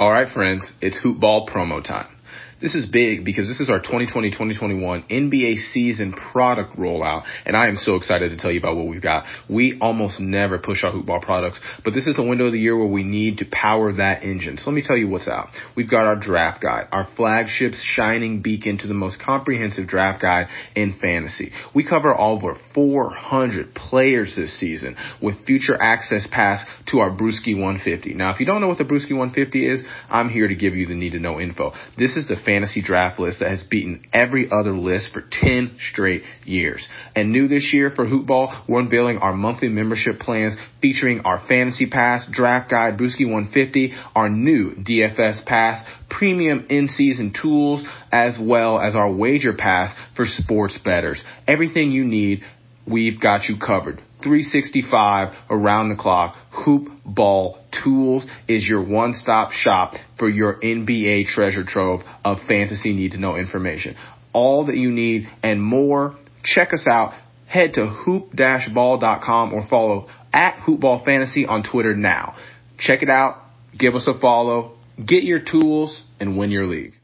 All right, friends, it's Hoop Ball promo time. This is big because this is our 2020-2021 NBA season product rollout, and I am so excited to tell you about what we've got. We almost never push our Hoop Ball products, but this is the window of the year where we need to power that engine. So let me tell you what's out. We've got our draft guide, our flagship shining beacon to the most comprehensive draft guide in fantasy. We cover over 400 players this season with future access pass to our Brewski 150. Now, if you don't know what the Brewski 150 is, I'm here to give you the need-to-know info. This is the fantasy draft list that has beaten every other list for 10 straight years. And new this year for Hoop Ball, we're unveiling our monthly membership plans featuring our Fantasy Pass, Draft Guide, Brewski 150, our new DFS Pass, premium in-season tools, as well as our Wager Pass for sports bettors. Everything you need, we've got you covered. 365 around the clock. Hoop Ball Tools is your one-stop shop for your NBA treasure trove of fantasy need-to-know information. All that you need and more. Check us out. Head to hoop-ball.com or follow at hoopballfantasy on Twitter now. Check it out. Give us a follow. Get your tools and win your league.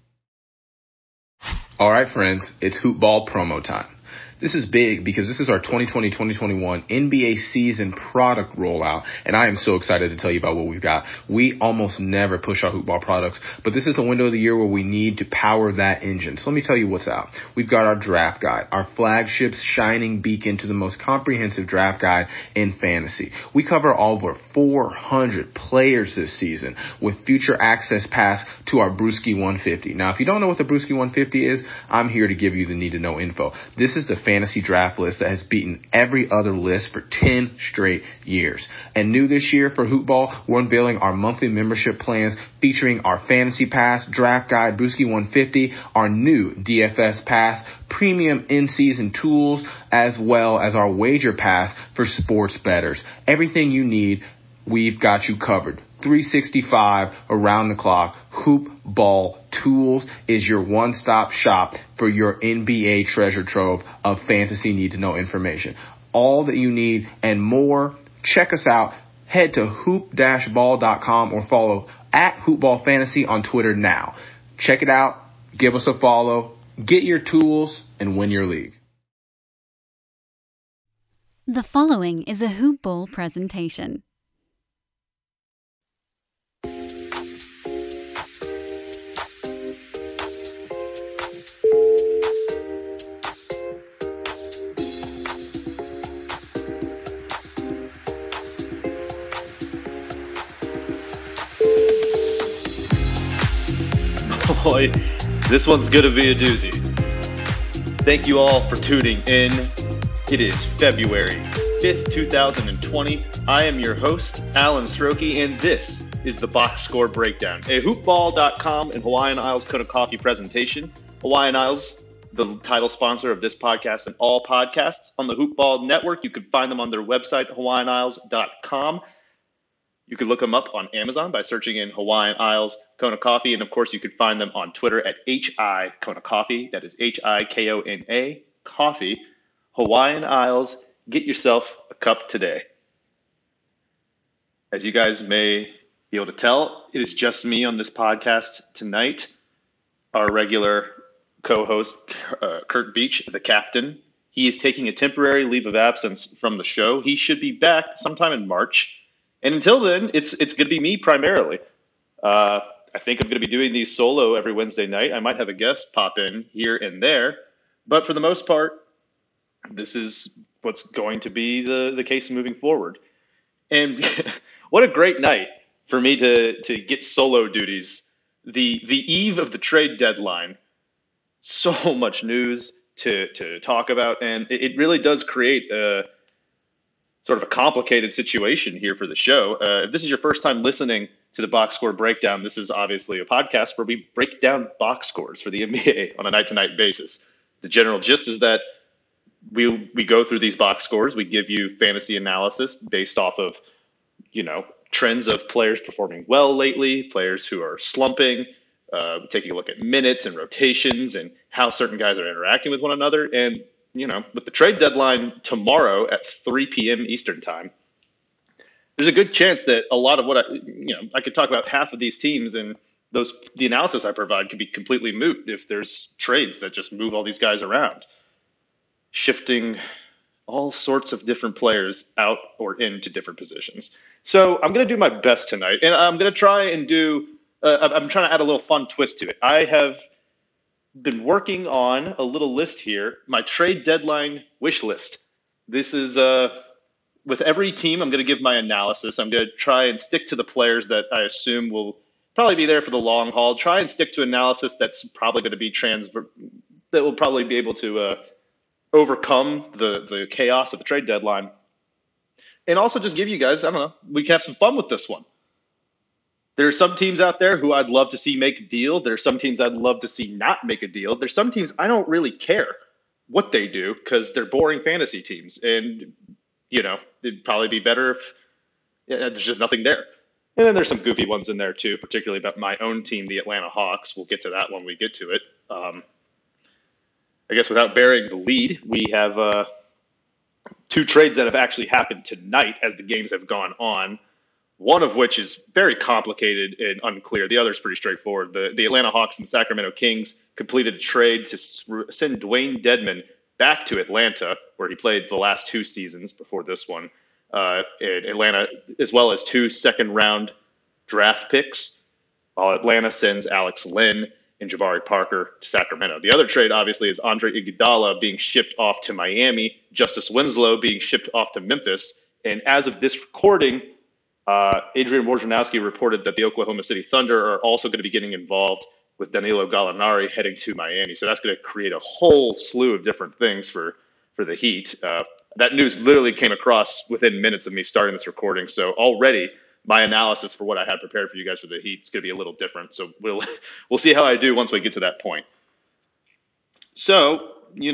All right, friends, it's Hoop Ball promo time. This is big because this is our 2020-2021 NBA season product rollout, and I am so excited to tell you about what we've got. We almost never push our Hoop Ball products, but this is the window of the year where we need to power that engine. So let me tell you what's out. We've got our draft guide, our flagship shining beacon to the most comprehensive draft guide in fantasy. We cover over 400 players this season with future access pass to our Brewski 150. Now, if you don't know what the Brewski 150 is, I'm here to give you the need-to-know info. This is the fantasy draft list that has beaten every other list for 10 straight years. And new this year for Hoop Ball, we're unveiling our monthly membership plans featuring our Fantasy Pass, Draft Guide, Brewski 150, our new DFS Pass, premium in-season tools, as well as our Wager Pass for sports bettors. Everything you need, we've got you covered. 365 around the clock. Hoop Ball Tools is your one-stop shop for your NBA treasure trove of fantasy need-to-know information. All that you need and more. Check us out. Head to hoop-ball.com or follow at hoopballfantasy on Twitter now. Check it out. Give us a follow. Get your tools and win your league. The following is a Hoop Ball presentation. Boy, this one's going to be a doozy. Thank you all for tuning in. It is February 5th, 2020. I am your host, Alan Strokey, and this is the Box Score Breakdown, a hoopball.com and Hawaiian Isles Kona Coffee presentation. Hawaiian Isles, the title sponsor of this podcast and all podcasts on the Hoopball Network. You can find them on their website, hawaiianisles.com. You can look them up on Amazon by searching in Hawaiian Isles Kona Coffee. And of course, you can find them on Twitter at HI Kona Coffee. That is HIKONA Coffee. Hawaiian Isles, get yourself a cup today. As you guys may be able to tell, it is just me on this podcast tonight. Our regular co-host, Kurt Beach, the captain, he is taking a temporary leave of absence from the show. He should be back sometime in March. And until then, it's going to be me primarily. I think I'm going to be doing these solo every Wednesday night. I might have a guest pop in here and there. But for the most part, this is what's going to be the case moving forward. And what a great night for me to get solo duties. The eve of the trade deadline. So much news to talk about. And it really does create sort of a complicated situation here for the show. If this is your first time listening to the Box Score Breakdown, this is obviously a podcast where we break down box scores for the NBA on a night-to-night basis. The general gist is that we go through these box scores. We give you fantasy analysis based off of, trends of players performing well lately, players who are slumping, taking a look at minutes and rotations and how certain guys are interacting with one another. And with the trade deadline tomorrow at 3 p.m. Eastern time, there's a good chance that a lot of what I could talk about half of these teams and the analysis I provide could be completely moot if there's trades that just move all these guys around, shifting all sorts of different players out or into different positions. So I'm going to do my best tonight, and I'm going to try and do. I'm trying to add a little fun twist to it. I have been working on a little list here, my trade deadline wish list. This is with every team, I'm going to give my analysis. I'm going to try and stick to the players that I assume will probably be there for the long haul. Try and stick to analysis that's probably going to be that will probably be able to overcome the chaos of the trade deadline. And also just give you guys, I don't know, we can have some fun with this one. There are some teams out there who I'd love to see make a deal. There are some teams I'd love to see not make a deal. There's some teams I don't really care what they do because they're boring fantasy teams. And, it'd probably be better if there's just nothing there. And then there's some goofy ones in there too, particularly about my own team, the Atlanta Hawks. We'll get to that when we get to it. I guess without burying the lead, we have two trades that have actually happened tonight as the games have gone on. One of which is very complicated and unclear. The other is pretty straightforward. The Atlanta Hawks and the Sacramento Kings completed a trade to send Dwayne Dedmon back to Atlanta, where he played the last two seasons before this one, in Atlanta, as well as 2 second-round draft picks, while Atlanta sends Alex Len and Jabari Parker to Sacramento. The other trade, obviously, is Andre Iguodala being shipped off to Miami, Justice Winslow being shipped off to Memphis, and as of this recording, Adrian Wojnarowski reported that the Oklahoma City Thunder are also going to be getting involved with Danilo Gallinari heading to Miami. So that's going to create a whole slew of different things for the Heat. That news literally came across within minutes of me starting this recording. So already my analysis for what I had prepared for you guys for the Heat is going to be a little different. So we'll see how I do once we get to that point. So,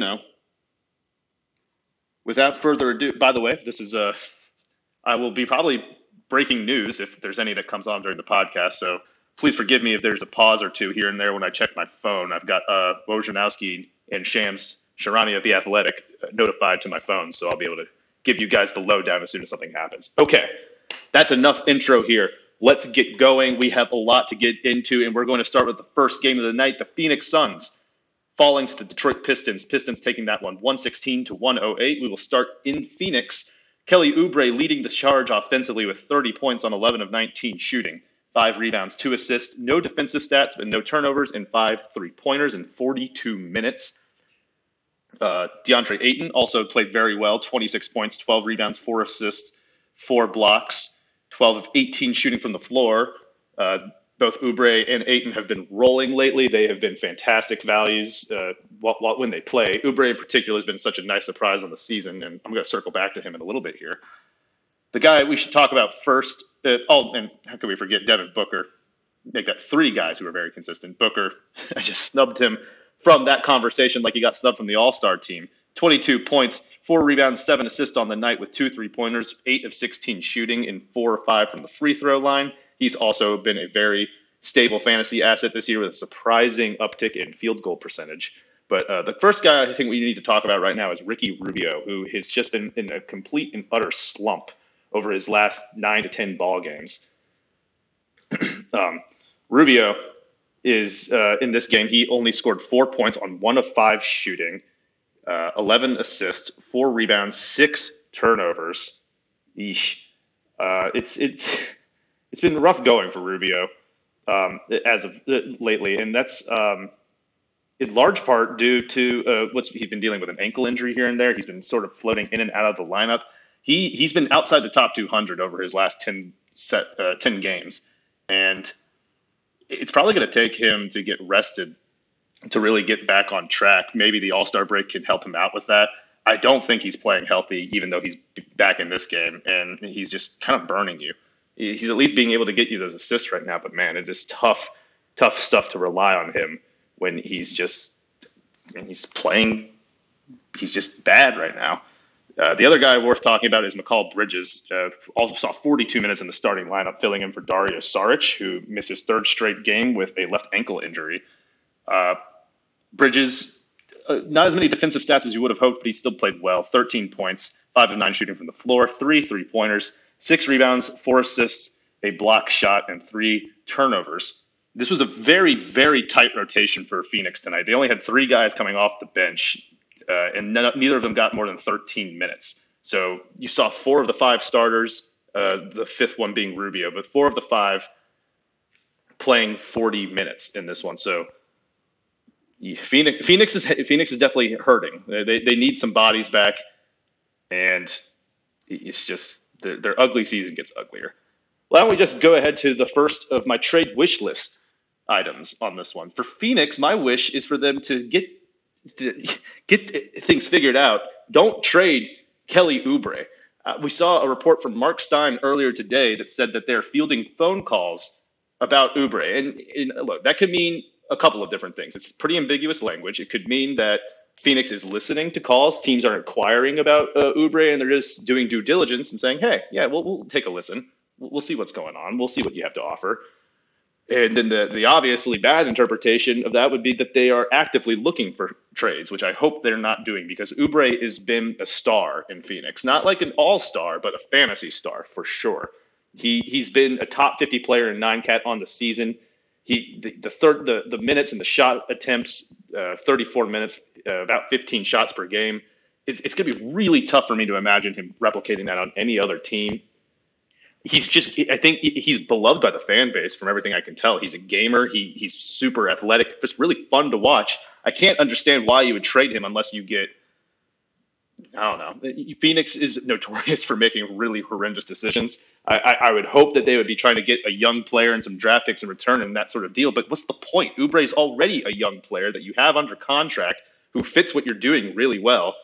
without further ado, by the way, this is I will be probably breaking news if there's any that comes on during the podcast. So please forgive me if there's a pause or two here and there when I check my phone. I've got Wojnarowski and Shams Charania of The Athletic notified to my phone, so I'll be able to give you guys the lowdown as soon as something happens. Okay, that's enough intro here. Let's get going. We have a lot to get into, and we're going to start with the first game of the night, the Phoenix Suns falling to the Detroit Pistons. Pistons taking that one 116-108. We will start in Phoenix. Kelly Oubre leading the charge offensively with 30 points on 11 of 19 shooting, 5 rebounds, 2 assists, no defensive stats, but no turnovers, and 5 3-pointers in 42 minutes. DeAndre Ayton also played very well, 26 points, 12 rebounds, 4 assists, 4 blocks, 12 of 18 shooting from the floor. Both Oubre and Ayton have been rolling lately. They have been fantastic values when they play. Oubre in particular has been such a nice surprise on the season, and I'm going to circle back to him in a little bit here. The guy we should talk about first, and how can we forget Devin Booker? They got 3 guys who are very consistent. Booker, I just snubbed him from that conversation like he got snubbed from the All-Star team. 22 points, 4 rebounds, 7 assists on the night with 2 3-pointers, 8 of 16 shooting, and 4 or 5 from the free throw line. He's also been a very stable fantasy asset this year with a surprising uptick in field goal percentage. But the first guy I think we need to talk about right now is Ricky Rubio, who has just been in a complete and utter slump over his last 9 to 10 ball games. Rubio is in this game, he only scored 4 points on 1 of 5 shooting, 11 assists, 4 rebounds, 6 turnovers. Eesh. It's been rough going for Rubio as of lately, and that's in large part due to he's been dealing with an ankle injury here and there. He's been sort of floating in and out of the lineup. He's been outside the top 200 over his last 10 games, and it's probably going to take him to get rested to really get back on track. Maybe the All-Star break can help him out with that. I don't think he's playing healthy, even though he's back in this game, and he's just kind of burning you. He's at least being able to get you those assists right now, but man, it is tough stuff to rely on him when he's playing. He's just bad right now. The other guy worth talking about is Mikal Bridges. Also saw 42 minutes in the starting lineup, filling in for Dario Saric, who missed his 3rd straight game with a left ankle injury. Bridges, not as many defensive stats as you would have hoped, but he still played well. 13 points, 5 of 9 shooting from the floor, 3 3-pointers, 6 rebounds, 4 assists, a block shot, and 3 turnovers. This was a very, very tight rotation for Phoenix tonight. They only had 3 guys coming off the bench, and neither of them got more than 13 minutes. So you saw 4 of the 5 starters, the 5th one being Rubio, but 4 of the 5 playing 40 minutes in this one. So Phoenix is definitely hurting. They need some bodies back, and it's just their ugly season gets uglier. Why don't we just go ahead to the first of my trade wish list items on this one? For Phoenix, my wish is for them to get things figured out. Don't trade Kelly Oubre. We saw a report from Mark Stein earlier today that said that they're fielding phone calls about Oubre. And look, that could mean a couple of different things. It's pretty ambiguous language. It could mean that Phoenix is listening to calls. Teams are inquiring about Oubre, and they're just doing due diligence and saying, hey, yeah, we'll take a listen. We'll see what's going on. We'll see what you have to offer. And then the obviously bad interpretation of that would be that they are actively looking for trades, which I hope they're not doing, because Oubre has been a star in Phoenix. Not like an all-star, but a fantasy star for sure. He's been a top 50 player in 9-cat on the season. The minutes and the shot attempts, 34 minutes, about 15 shots per game. It's going to be really tough for me to imagine him replicating that on any other team. I think he's beloved by the fan base from everything I can tell. He's a gamer. He's super athletic. It's really fun to watch. I can't understand why you would trade him unless you get, I don't know. Phoenix is notorious for making really horrendous decisions. I would hope that they would be trying to get a young player and some draft picks in return and that sort of deal. But what's the point? Oubre is already a young player that you have under contract who fits what you're doing really well.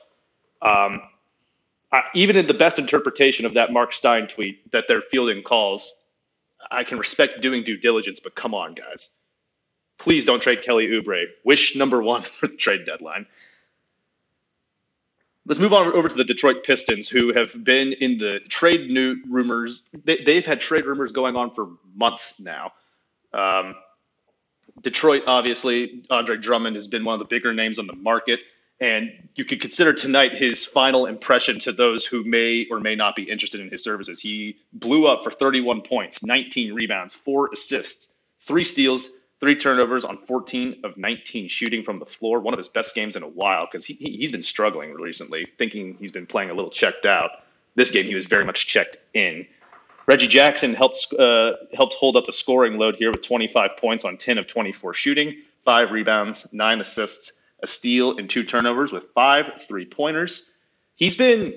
Even in the best interpretation of that Mark Stein tweet that they're fielding calls, I can respect doing due diligence, but come on, guys. Please don't trade Kelly Oubre. Wish number 1 for the trade deadline. Let's move on over to the Detroit Pistons, who have been in the trade rumors. They've had trade rumors going on for months now. Detroit, obviously, Andre Drummond has been one of the bigger names on the market. And you could consider tonight his final impression to those who may or may not be interested in his services. He blew up for 31 points, 19 rebounds, 4 assists, 3 steals, 3 turnovers on 14 of 19 shooting from the floor. One of his best games in a while, because he's been struggling recently, thinking he's been playing a little checked out. This game, he was very much checked in. Reggie Jackson helped hold up the scoring load here with 25 points on 10 of 24 shooting, 5 rebounds, 9 assists, a steal, and 2 turnovers with 5 3-pointers. He's been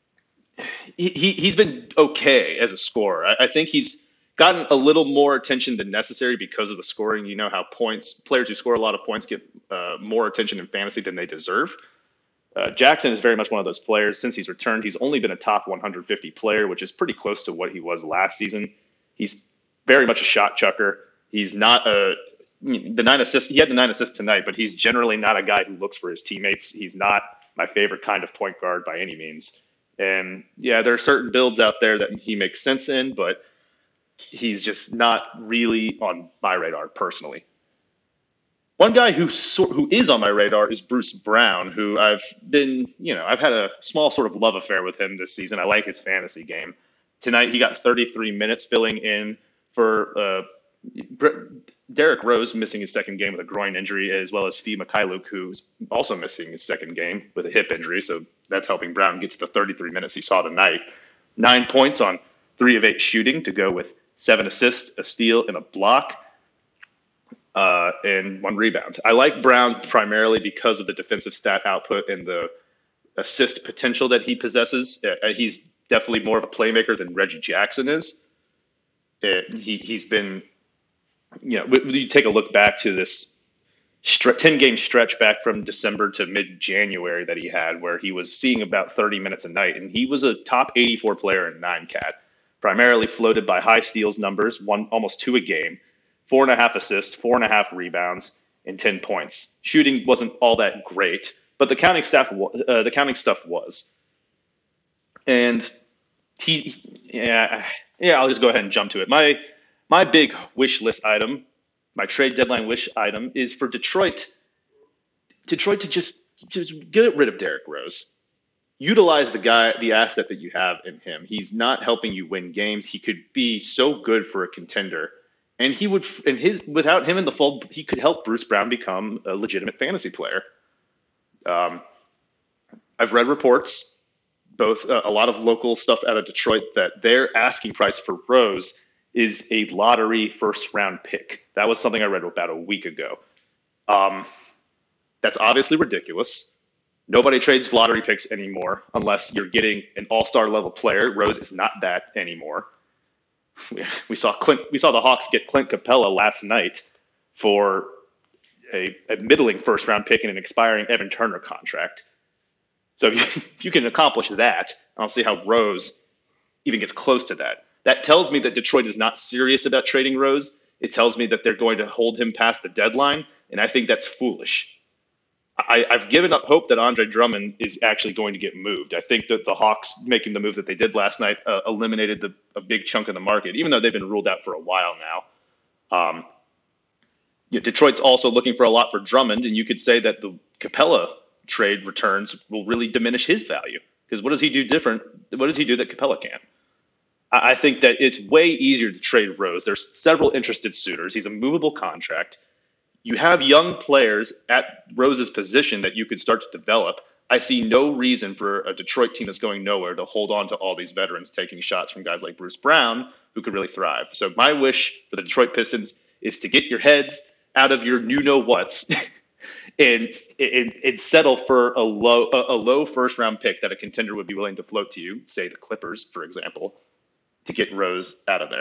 okay as a scorer. I think he's gotten a little more attention than necessary because of the scoring. You know how players who score a lot of points get more attention in fantasy than they deserve. Jackson is very much one of those players. Since he's returned, he's only been a top 150 player, which is pretty close to what he was last season. He's very much a shot chucker. He's not the 9 assists. He had the 9 assists tonight, but he's generally not a guy who looks for his teammates. He's not my favorite kind of point guard by any means. And yeah, there are certain builds out there that he makes sense in, but he's just not really on my radar personally. One guy who is on my radar is Bruce Brown, who I've had a small sort of love affair with him this season. I like his fantasy game. Tonight he got 33 minutes filling in for Derrick Rose, missing his second game with a groin injury, as well as Fee Mikhailuk, who's also missing his second game with a hip injury. So that's helping Brown get to the 33 minutes he saw tonight. 9 points on 3 of 8 shooting to go with 7 assists, a steal, and a block, and 1 rebound. I like Brown primarily because of the defensive stat output and the assist potential that he possesses. He's definitely more of a playmaker than Reggie Jackson is. He's been, you take a look back to this 10-game stretch back from December to mid-January that he had, where he was seeing about 30 minutes a night, and he was a top 84 player in 9-cat, primarily floated by high steals numbers, almost 2 a game, 4.5 assists, 4.5 rebounds, and 10 points. Shooting wasn't all that great, but the counting stuff was. And I'll just go ahead and jump to it. My big wish list item, my trade deadline wish item, is for Detroit to just get rid of Derrick Rose. Utilize the asset that you have in him. He's not helping you win games. He could be so good for a contender And he would, without him in the fold, he could help Bruce Brown become a legitimate fantasy player. I've read reports, both a lot of local stuff out of Detroit, that their asking price for Rose is a lottery first round pick. That was something I read about a week ago. That's obviously ridiculous. Nobody trades lottery picks anymore unless you're getting an all-star level player. Rose is not that anymore. We saw the Hawks get Clint Capella last night for a middling first round pick and an expiring Evan Turner contract. So if you can accomplish that, I don't see how Rose even gets close to that. That tells me that Detroit is not serious about trading Rose. It tells me that they're going to hold him past the deadline, and I think that's foolish. I've given up hope that Andre Drummond is actually going to get moved. I think that the Hawks making the move that they did last night eliminated a big chunk of the market, even though they've been ruled out for a while now. Detroit's also looking for a lot for Drummond, and you could say that the Capella trade returns will really diminish his value, because what does he do different? What does he do that Capella can't? I think that it's way easier to trade Rose. There's several interested suitors. He's a movable contract. You have young players at Rose's position that you could start to develop. I see no reason for a Detroit team that's going nowhere to hold on to all these veterans taking shots from guys like Bruce Brown, who could really thrive. So my wish for the Detroit Pistons is to get your heads out of your you-know-whats and settle for a low first-round pick that a contender would be willing to float to you, say the Clippers, for example, to get Rose out of there.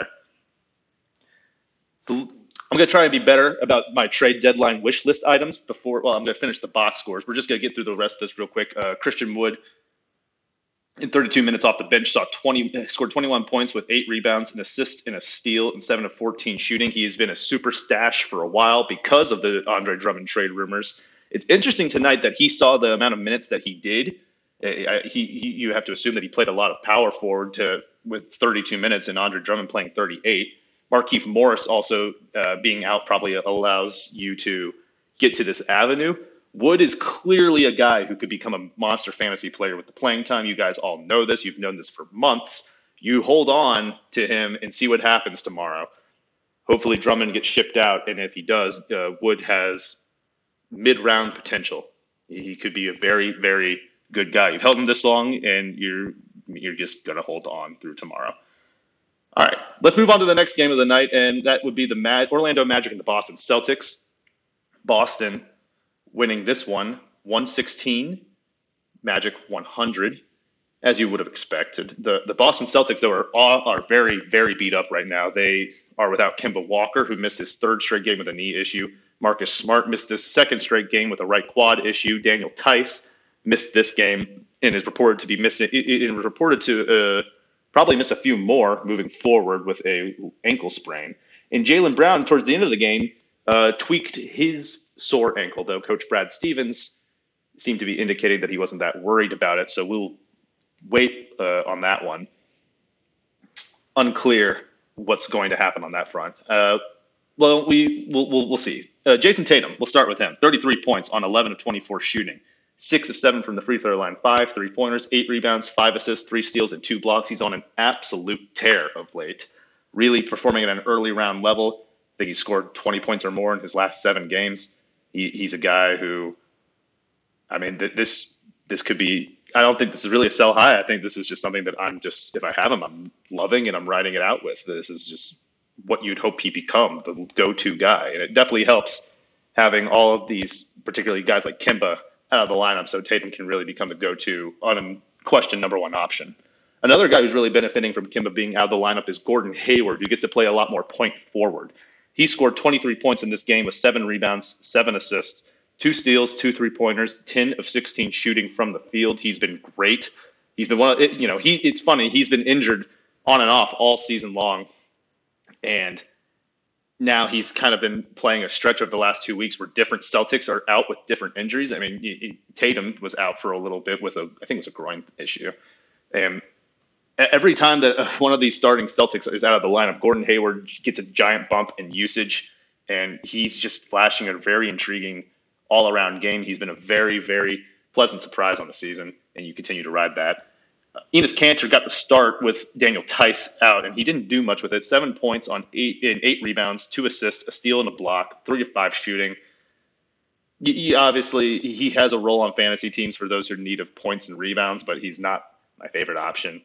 So I'm going to try and be better about my trade deadline wish list items I'm going to finish the box scores. We're just going to get through the rest of this real quick. Christian Wood, in 32 minutes off the bench, scored 21 points with 8 rebounds, an assist, and a steal, and 7 of 14 shooting. He has been a super stash for a while because of the Andre Drummond trade rumors. It's interesting tonight that he saw the amount of minutes that he did. You have to assume that he played a lot of power forward with 32 minutes and Andre Drummond playing 38. Markieff Morris also being out probably allows you to get to this avenue. Wood is clearly a guy who could become a monster fantasy player with the playing time. You guys all know this. You've known this for months. You hold on to him and see what happens tomorrow. Hopefully Drummond gets shipped out, and if he does, Wood has mid-round potential. He could be a very, very good guy. You've held him this long, and you're just going to hold on through tomorrow. All right, let's move on to the next game of the night, and that would be the Orlando Magic and the Boston Celtics. Boston winning this one, 116, Magic 100, as you would have expected. The Boston Celtics, though, are very, very beat up right now. They are without Kemba Walker, who missed his 3rd straight game with a knee issue. Marcus Smart missed his 2nd straight game with a right quad issue. Daniel Tice missed this game and is reported to be missing. Probably miss a few more moving forward with a ankle sprain. And Jaylen Brown, towards the end of the game, tweaked his sore ankle, though Coach Brad Stevens seemed to be indicating that he wasn't that worried about it. So we'll wait on that one. Unclear what's going to happen on that front. We'll see. Jason Tatum, we'll start with him. 33 points on 11 of 24 shooting. 6 of 7 from the free throw line, 5 3-pointers, 8 rebounds, 5 assists, 3 steals, and 2 blocks. He's on an absolute tear of late, really performing at an early round level. I think he scored 20 points or more in his last 7 games. He's a guy who, I mean, this could be, I don't think this is really a sell high. I think this is just something that if I have him, I'm loving and I'm riding it out with. This is just what you'd hope he become, the go-to guy. And it definitely helps having all of these, particularly guys like Kemba, out of the lineup, so Tatum can really become the go-to, unquestioned number 1 option. Another guy who's really benefiting from Kemba being out of the lineup is Gordon Hayward, who gets to play a lot more point forward. He scored 23 points in this game with 7 rebounds, 7 assists, 2 steals, 2 3-pointers, 10 of 16 shooting from the field. He's been great. He's been it's funny. He's been injured on and off all season long, and now he's kind of been playing a stretch of the last 2 weeks where different Celtics are out with different injuries. I mean, Tatum was out for a little bit with I think it was a groin issue. And every time that one of these starting Celtics is out of the lineup, Gordon Hayward gets a giant bump in usage, and he's just flashing a very intriguing all-around game. He's been a very, very pleasant surprise on the season, and you continue to ride that. Enes Kanter got the start with Daniel Tice out, and he didn't do much with it. 7 points on 8 rebounds, 2 assists, a steal and a block, 3 of 5 shooting. Obviously, he has a role on fantasy teams for those who are in need of points and rebounds, but he's not my favorite option.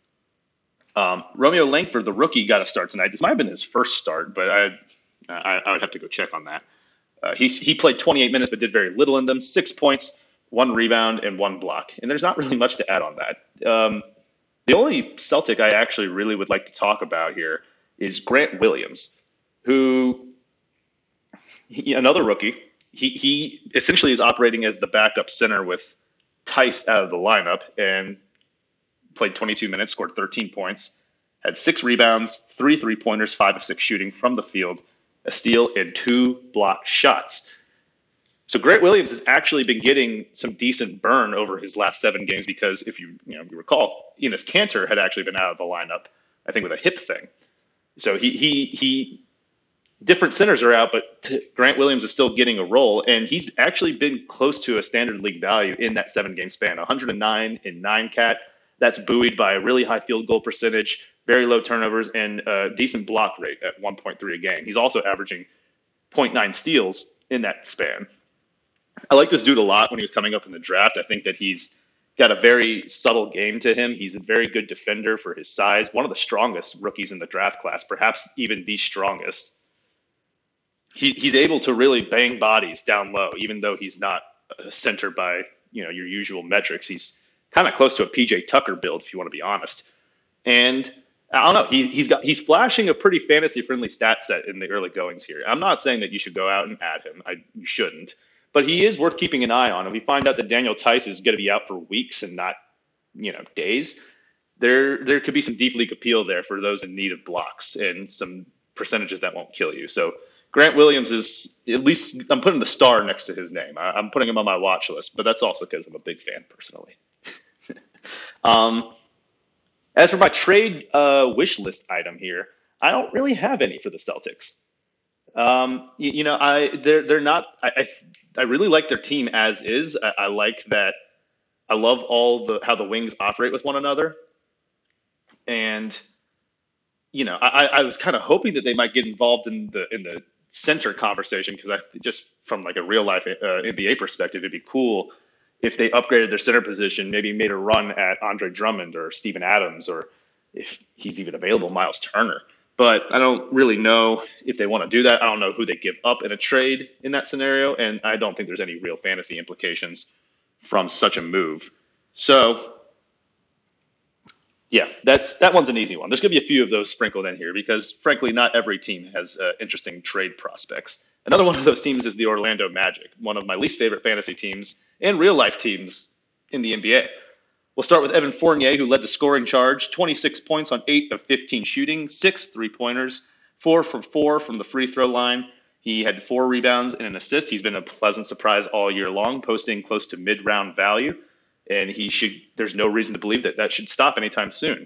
Romeo Langford, the rookie, got a start tonight. This might have been his first start, but I would have to go check on that. He played 28 minutes but did very little in them. 6 points, 1 rebound, and 1 block. And there's not really much to add on that. The only Celtic I actually really would like to talk about here is Grant Williams, who, another rookie. He essentially is operating as the backup center with Tice out of the lineup and played 22 minutes, scored 13 points, had 6 rebounds, 3 3-pointers, 5 of 6 shooting from the field, a steal, and 2 blocked shots. So Grant Williams has actually been getting some decent burn over his last 7 games because if you recall, Enes Kanter had actually been out of the lineup, I think with a hip thing. So he different centers are out, but Grant Williams is still getting a role, and he's actually been close to a standard league value in that 7-game span, 109 in 9 cat. That's buoyed by a really high field goal percentage, very low turnovers, and a decent block rate at 1.3 a game. He's also averaging 0.9 steals in that span. I like this dude a lot when he was coming up in the draft. I think that he's got a very subtle game to him. He's a very good defender for his size, one of the strongest rookies in the draft class, perhaps even the strongest. He's able to really bang bodies down low, even though he's not a center by your usual metrics. He's kind of close to a PJ Tucker build, if you want to be honest. And I don't know, he's flashing a pretty fantasy friendly stat set in the early goings here. I'm not saying that you should go out and add him. You shouldn't, but he is worth keeping an eye on. If we find out that Daniel Tice is going to be out for weeks and not days, there could be some deep league appeal there for those in need of blocks and some percentages that won't kill you. So Grant Williams is, at least I'm putting the star next to his name. I'm putting him on my watch list, but that's also because I'm a big fan personally. As for my trade wish list item here, I don't really have any for the Celtics. They're not. I really like their team as is. I like that. I love how the wings operate with one another, and I was kind of hoping that they might get involved in the center conversation because just from like a real life NBA perspective, it'd be cool if they upgraded their center position, maybe made a run at Andre Drummond or Steven Adams, or if he's even available, Miles Turner. But I don't really know if they want to do that. I don't know who they give up in a trade in that scenario, and I don't think there's any real fantasy implications from such a move. So, yeah, that one's an easy one. There's going to be a few of those sprinkled in here because, frankly, not every team has interesting trade prospects. Another one of those teams is the Orlando Magic, one of my least favorite fantasy teams and real-life teams in the NBA. We'll start with Evan Fournier, who led the scoring charge, 26 points on 8 of 15 shooting, 6 3-pointers, 4 for 4 from the free throw line. He had 4 rebounds and an assist. He's been a pleasant surprise all year long, posting close to mid-round value, and there's no reason to believe that should stop anytime soon.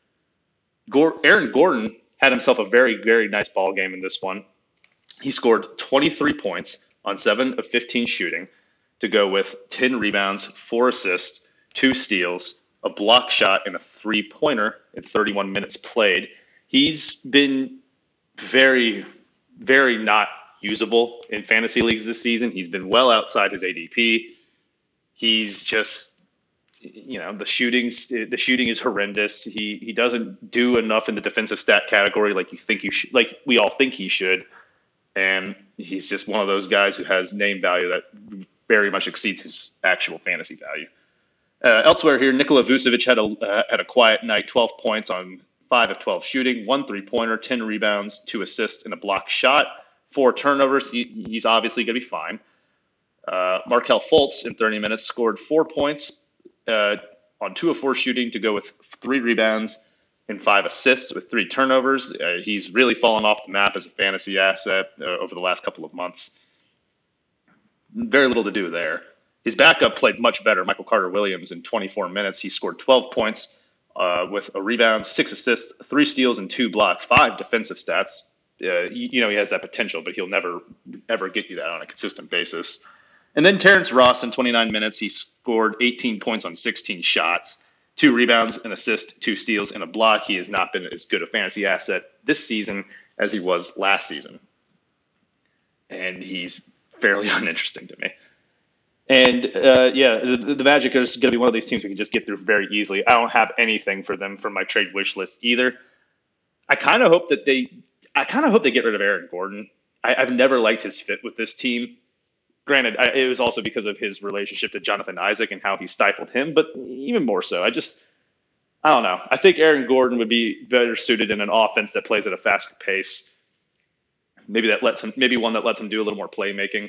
Aaron Gordon had himself a very, very nice ball game in this one. He scored 23 points on 7 of 15 shooting to go with 10 rebounds, 4 assists, 2 steals, a block shot, and a 3-pointer in 31 minutes played. He's been very, very not usable in fantasy leagues this season. He's been well outside his ADP. He's just, the shooting is horrendous. He doesn't do enough in the defensive stat category like we all think he should. And he's just one of those guys who has name value that very much exceeds his actual fantasy value. Elsewhere here, Nikola Vucevic had a quiet night, 12 points on 5 of 12 shooting, 1 3-pointer, 10 rebounds, 2 assists, and a block shot, 4 turnovers. He's obviously going to be fine. Markelle Fultz in 30 minutes scored 4 points on 2 of 4 shooting to go with 3 rebounds and 5 assists with 3 turnovers. He's really fallen off the map as a fantasy asset over the last couple of months. Very little to do there. His backup played much better, Michael Carter-Williams, in 24 minutes. He scored 12 points with a rebound, 6 assists, 3 steals, and 2 blocks, 5 defensive stats. He has that potential, but he'll never, ever get you that on a consistent basis. And then Terrence Ross in 29 minutes, he scored 18 points on 16 shots. 2 rebounds, an assist, 2 steals, and a block. He has not been as good a fantasy asset this season as he was last season. And he's fairly uninteresting to me. And, the Magic is going to be one of these teams we can just get through very easily. I don't have anything for them from my trade wish list either. I kind of hope they get rid of Aaron Gordon. I've never liked his fit with this team. Granted, it was also because of his relationship to Jonathan Isaac and how he stifled him, but even more so. I don't know. I think Aaron Gordon would be better suited in an offense that plays at a faster pace. Maybe one that lets him do a little more playmaking.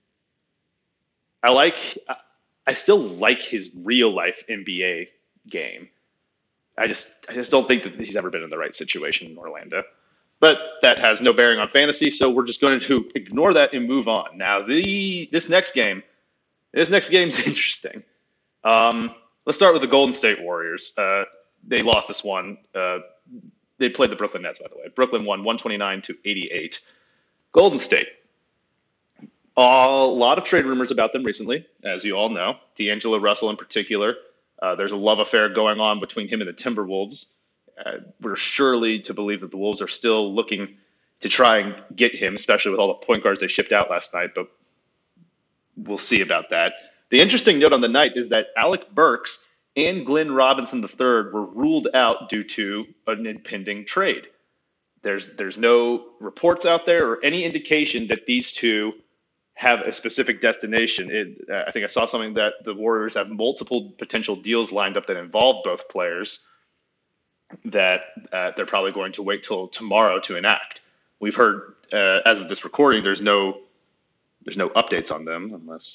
I still like his real life NBA game. I just don't think that he's ever been in the right situation in Orlando. But that has no bearing on fantasy, so we're just going to ignore that and move on. Now, this next game's interesting. Let's start with the Golden State Warriors. They lost this one. They played the Brooklyn Nets, by the way. Brooklyn won 129-88. Golden State. A lot of trade rumors about them recently, as you all know. D'Angelo Russell in particular. There's a love affair going on between him and the Timberwolves. We're surely to believe that the Wolves are still looking to try and get him, especially with all the point guards they shipped out last night, but we'll see about that. The interesting note on the night is that Alec Burks and Glenn Robinson III were ruled out due to an impending trade. There's no reports out there or any indication that these two have a specific destination. I think I saw something that the Warriors have multiple potential deals lined up that involve both players that they're probably going to wait till tomorrow to enact. We've heard, as of this recording, there's no updates on them unless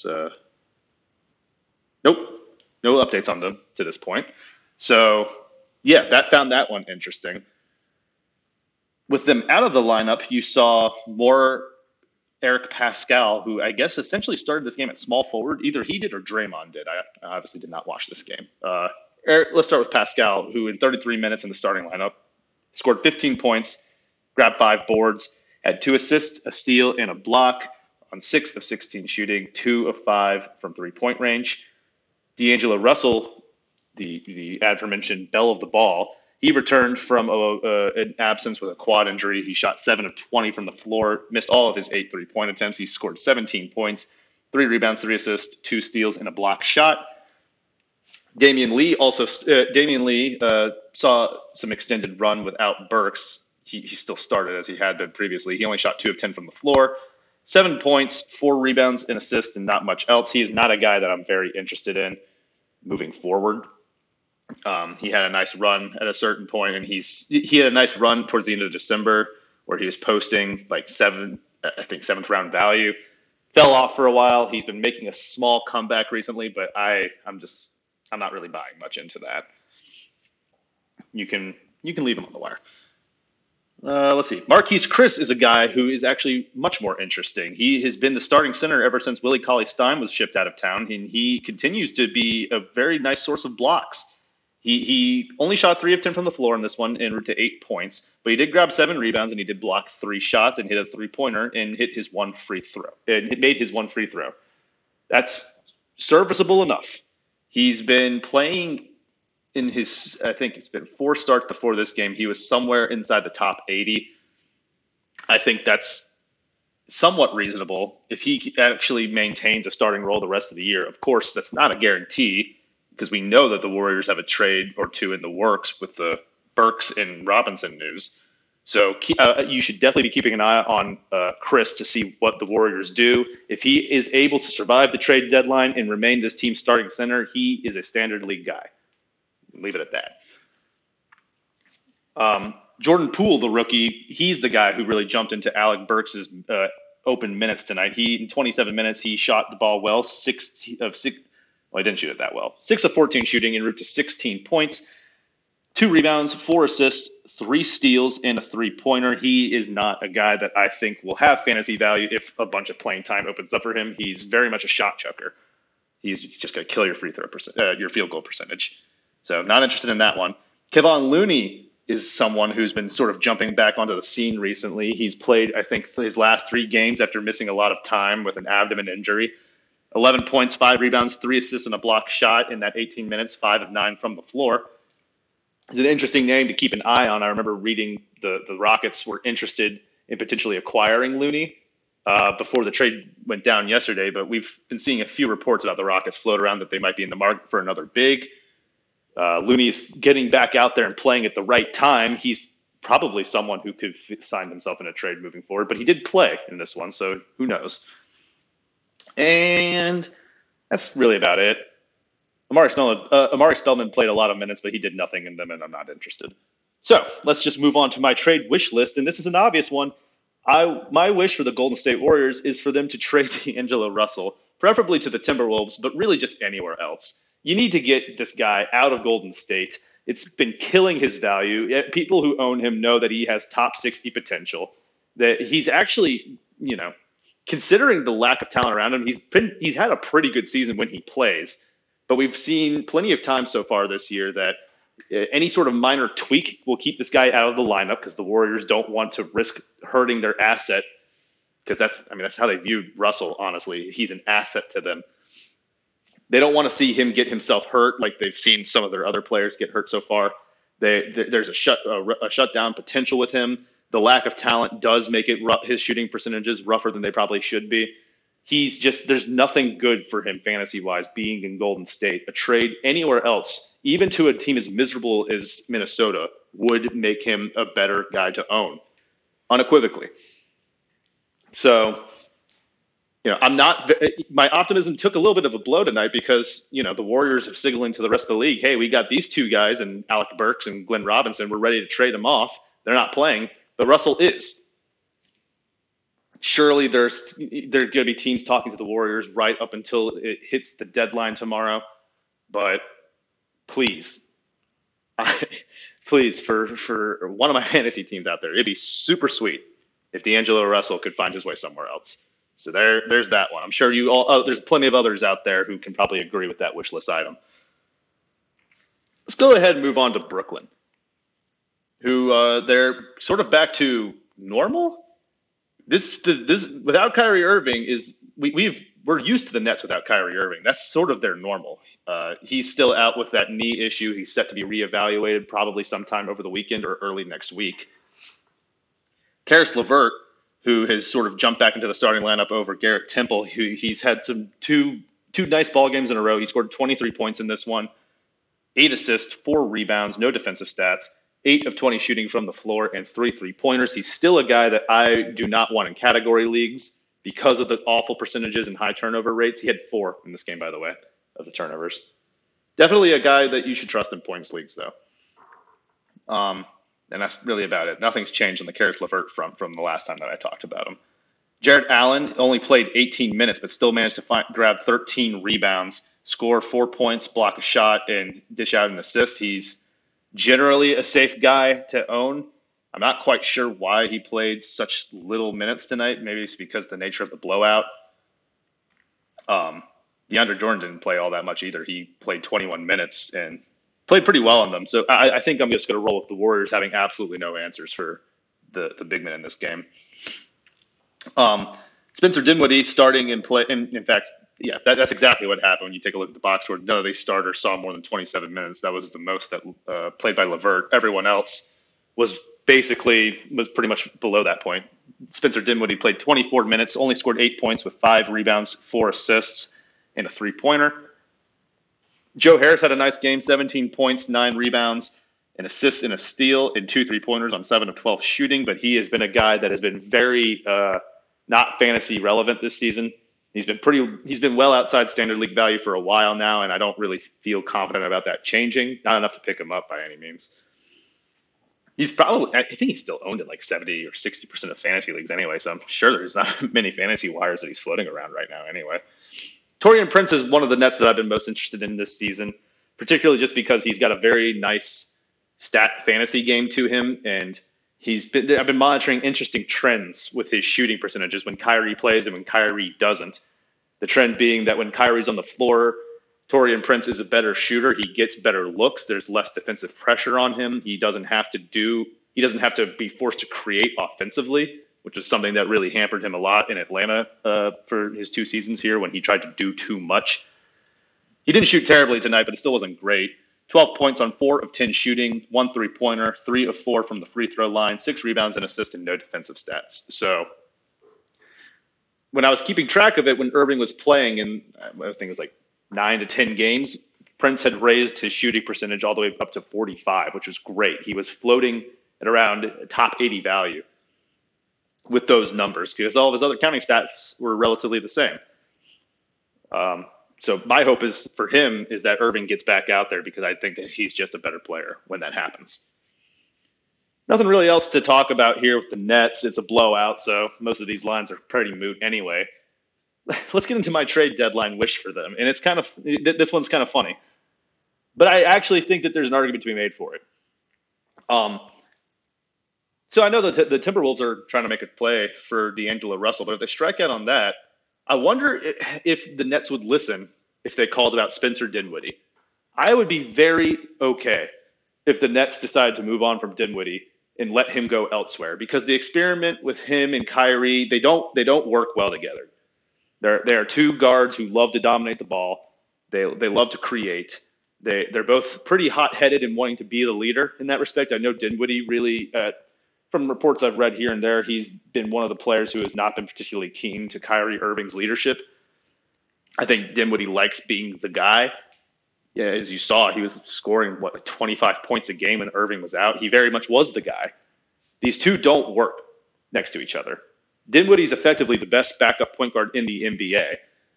no updates on them to this point. So yeah, found that one interesting. With them out of the lineup, you saw more Eric Pascal, who I guess essentially started this game at small forward. Either he did or Draymond did. I obviously did not watch this game. Let's start with Pascal, who in 33 minutes in the starting lineup scored 15 points, grabbed 5 boards, had 2 assists, a steal, and a block on 6 of 16 shooting, 2 of 5 from three-point range. D'Angelo Russell, the aforementioned belle of the ball, he returned from an absence with a quad injury. He shot 7 of 20 from the floor, missed all of his 8 three-point attempts. He scored 17 points, 3 rebounds, 3 assists, 2 steals, and a block shot. Damian Lee saw some extended run without Burks. He still started as he had been previously. He only shot 2 of 10 from the floor, 7 points, 4 rebounds, and assists, and not much else. He is not a guy that I'm very interested in moving forward. He had a nice run at a certain point, and he had a nice run towards the end of December where he was posting like 7th round value. Fell off for a while. He's been making a small comeback recently, but I'm not really buying much into that. You can leave him on the wire. Let's see. Marquise Chris is a guy who is actually much more interesting. He has been the starting center ever since Willie Cauley-Stein was shipped out of town, and he continues to be a very nice source of blocks. He only shot 3 of 10 from the floor in this one en route to 8 points, but he did grab 7 rebounds and he did block 3 shots and hit a 3-pointer and hit his 1 free throw. And it made his 1 free throw. That's serviceable enough. He's been playing in I think it's been 4 starts before this game. He was somewhere inside the top 80. I think that's somewhat reasonable if he actually maintains a starting role the rest of the year. Of course, that's not a guarantee because we know that the Warriors have a trade or two in the works with the Burks and Robinson news. So you should definitely be keeping an eye on Chris to see what the Warriors do. If he is able to survive the trade deadline and remain this team's starting center, he is a standard league guy. Leave it at that. Jordan Poole, the rookie, he's the guy who really jumped into Alec Burks' open minutes tonight. In 27 minutes, he shot the ball well, 6 of 6. Well, he didn't shoot it that well. 6 of 14 shooting en route to 16 points, 2 rebounds, 4 assists, 3 steals, and a 3-pointer. He is not a guy that I think will have fantasy value if a bunch of playing time opens up for him. He's very much a shot chucker. He's just going to kill your your field goal percentage. So not interested in that one. Kevon Looney is someone who's been sort of jumping back onto the scene recently. He's played, I think, his last 3 games after missing a lot of time with an abdomen injury. 11 points, 5 rebounds, 3 assists, and a block shot in that 18 minutes, 5 of 9 from the floor. It's an interesting name to keep an eye on. I remember reading the Rockets were interested in potentially acquiring Looney before the trade went down yesterday, but we've been seeing a few reports about the Rockets float around that they might be in the market for another big. Looney's getting back out there and playing at the right time. He's probably someone who could sign himself in a trade moving forward, but he did play in this one, so who knows. And that's really about it. Amari Spellman played a lot of minutes, but he did nothing in them, and I'm not interested. So let's just move on to my trade wish list, and this is an obvious one. My wish for the Golden State Warriors is for them to trade D'Angelo Russell, preferably to the Timberwolves, but really just anywhere else. You need to get this guy out of Golden State. It's been killing his value. People who own him know that he has top 60 potential, that he's actually, considering the lack of talent around him, he's had a pretty good season when he plays. But we've seen plenty of times so far this year that any sort of minor tweak will keep this guy out of the lineup because the Warriors don't want to risk hurting their asset, because that's how they view Russell, honestly. He's an asset to them. They don't want to see him get himself hurt like they've seen some of their other players get hurt so far. There's a shutdown potential with him. The lack of talent does make his shooting percentages rougher than they probably should be. There's nothing good for him fantasy-wise being in Golden State. A trade anywhere else, even to a team as miserable as Minnesota, would make him a better guy to own, unequivocally. So, my optimism took a little bit of a blow tonight because, the Warriors are signaling to the rest of the league, hey, we got these two guys and Alec Burks and Glenn Robinson. We're ready to trade them off. They're not playing, but Russell is. Surely there are going to be teams talking to the Warriors right up until it hits the deadline tomorrow. But please, for one of my fantasy teams out there, it'd be super sweet if D'Angelo Russell could find his way somewhere else. So there's that one. I'm sure there's plenty of others out there who can probably agree with that wish list item. Let's go ahead and move on to Brooklyn, who they're sort of back to normal. This without Kyrie Irving we're used to the Nets without Kyrie Irving. That's sort of their normal. He's still out with that knee issue. He's set to be reevaluated probably sometime over the weekend or early next week. Karis LeVert, who has sort of jumped back into the starting lineup over Garrett Temple, he's had two nice ball games in a row. He scored 23 points in this one, 8 assists, 4 rebounds, no defensive stats, 8 of 20 shooting from the floor, and 3 3-pointers. He's still a guy that I do not want in category leagues because of the awful percentages and high turnover rates. He had 4 in this game, by the way, of the turnovers. Definitely a guy that you should trust in points leagues, though. And that's really about it. Nothing's changed on the Karis LeVert front from the last time that I talked about him. Jarrett Allen only played 18 minutes, but still managed to grab 13 rebounds, score 4 points, block a shot, and dish out an assist. He's generally a safe guy to own. I'm not quite sure why he played such little minutes tonight. Maybe it's because of the nature of the blowout. DeAndre Jordan didn't play all that much either. He played 21 minutes and played pretty well on them. So I think I'm just going to roll with the Warriors having absolutely no answers for the big men in this game. Spencer Dinwiddie starting and play. In fact, yeah, that's exactly what happened when you take a look at the box score. None of these starters saw more than 27 minutes. That was the most that played by LeVert. Everyone else was pretty much below that point. Spencer Dinwiddie played 24 minutes, only scored 8 points with 5 rebounds, 4 assists, and a 3-pointer. Joe Harris had a nice game, 17 points, 9 rebounds, an assist and a steal, and 2 3-pointers on 7 of 12 shooting. But he has been a guy that has been very not fantasy relevant this season. He's been well outside standard league value for a while now, and I don't really feel confident about that changing. Not enough to pick him up by any means. I think he's still owned at like 70 or 60% of fantasy leagues anyway, so I'm sure there's not many fantasy wires that he's floating around right now anyway. Taurean Prince is one of the Nets that I've been most interested in this season, particularly just because he's got a very nice stat fantasy game to him, and I've been monitoring interesting trends with his shooting percentages when Kyrie plays and when Kyrie doesn't. The trend being that when Kyrie's on the floor, Taurean Prince is a better shooter. He gets better looks. There's less defensive pressure on him. He doesn't have to be forced to create offensively, which is something that really hampered him a lot in Atlanta for his 2 seasons here when he tried to do too much. He didn't shoot terribly tonight, but it still wasn't great. 12 points on 4 of 10 shooting, 1 3-pointer, 3 of 4 from the free throw line, 6 rebounds and assists, and no defensive stats. So when I was keeping track of it, when Irving was playing in, I think it was like 9 to 10 games, Prince had raised his shooting percentage all the way up to 45, which was great. He was floating at around top 80 value with those numbers because all of his other counting stats were relatively the same. So my hope is for him is that Irving gets back out there because I think that he's just a better player when that happens. Nothing really else to talk about here with the Nets. It's a blowout, so most of these lines are pretty moot anyway. Let's get into my trade deadline wish for them. And this one's kind of funny. But I actually think that there's an argument to be made for it. So I know that the Timberwolves are trying to make a play for D'Angelo Russell, but if they strike out on that, I wonder if the Nets would listen if they called about Spencer Dinwiddie. I would be very okay if the Nets decide to move on from Dinwiddie and let him go elsewhere because the experiment with him and Kyrie, they don't work well together. They are 2 guards who love to dominate the ball. They love to create. They're both pretty hot-headed and wanting to be the leader in that respect. I know Dinwiddie really, from reports I've read here and there, he's been one of the players who has not been particularly keen to Kyrie Irving's leadership. I think Dinwiddie likes being the guy. Yeah, as you saw, he was scoring, 25 points a game when Irving was out. He very much was the guy. These two don't work next to each other. Dinwiddie's effectively the best backup point guard in the NBA.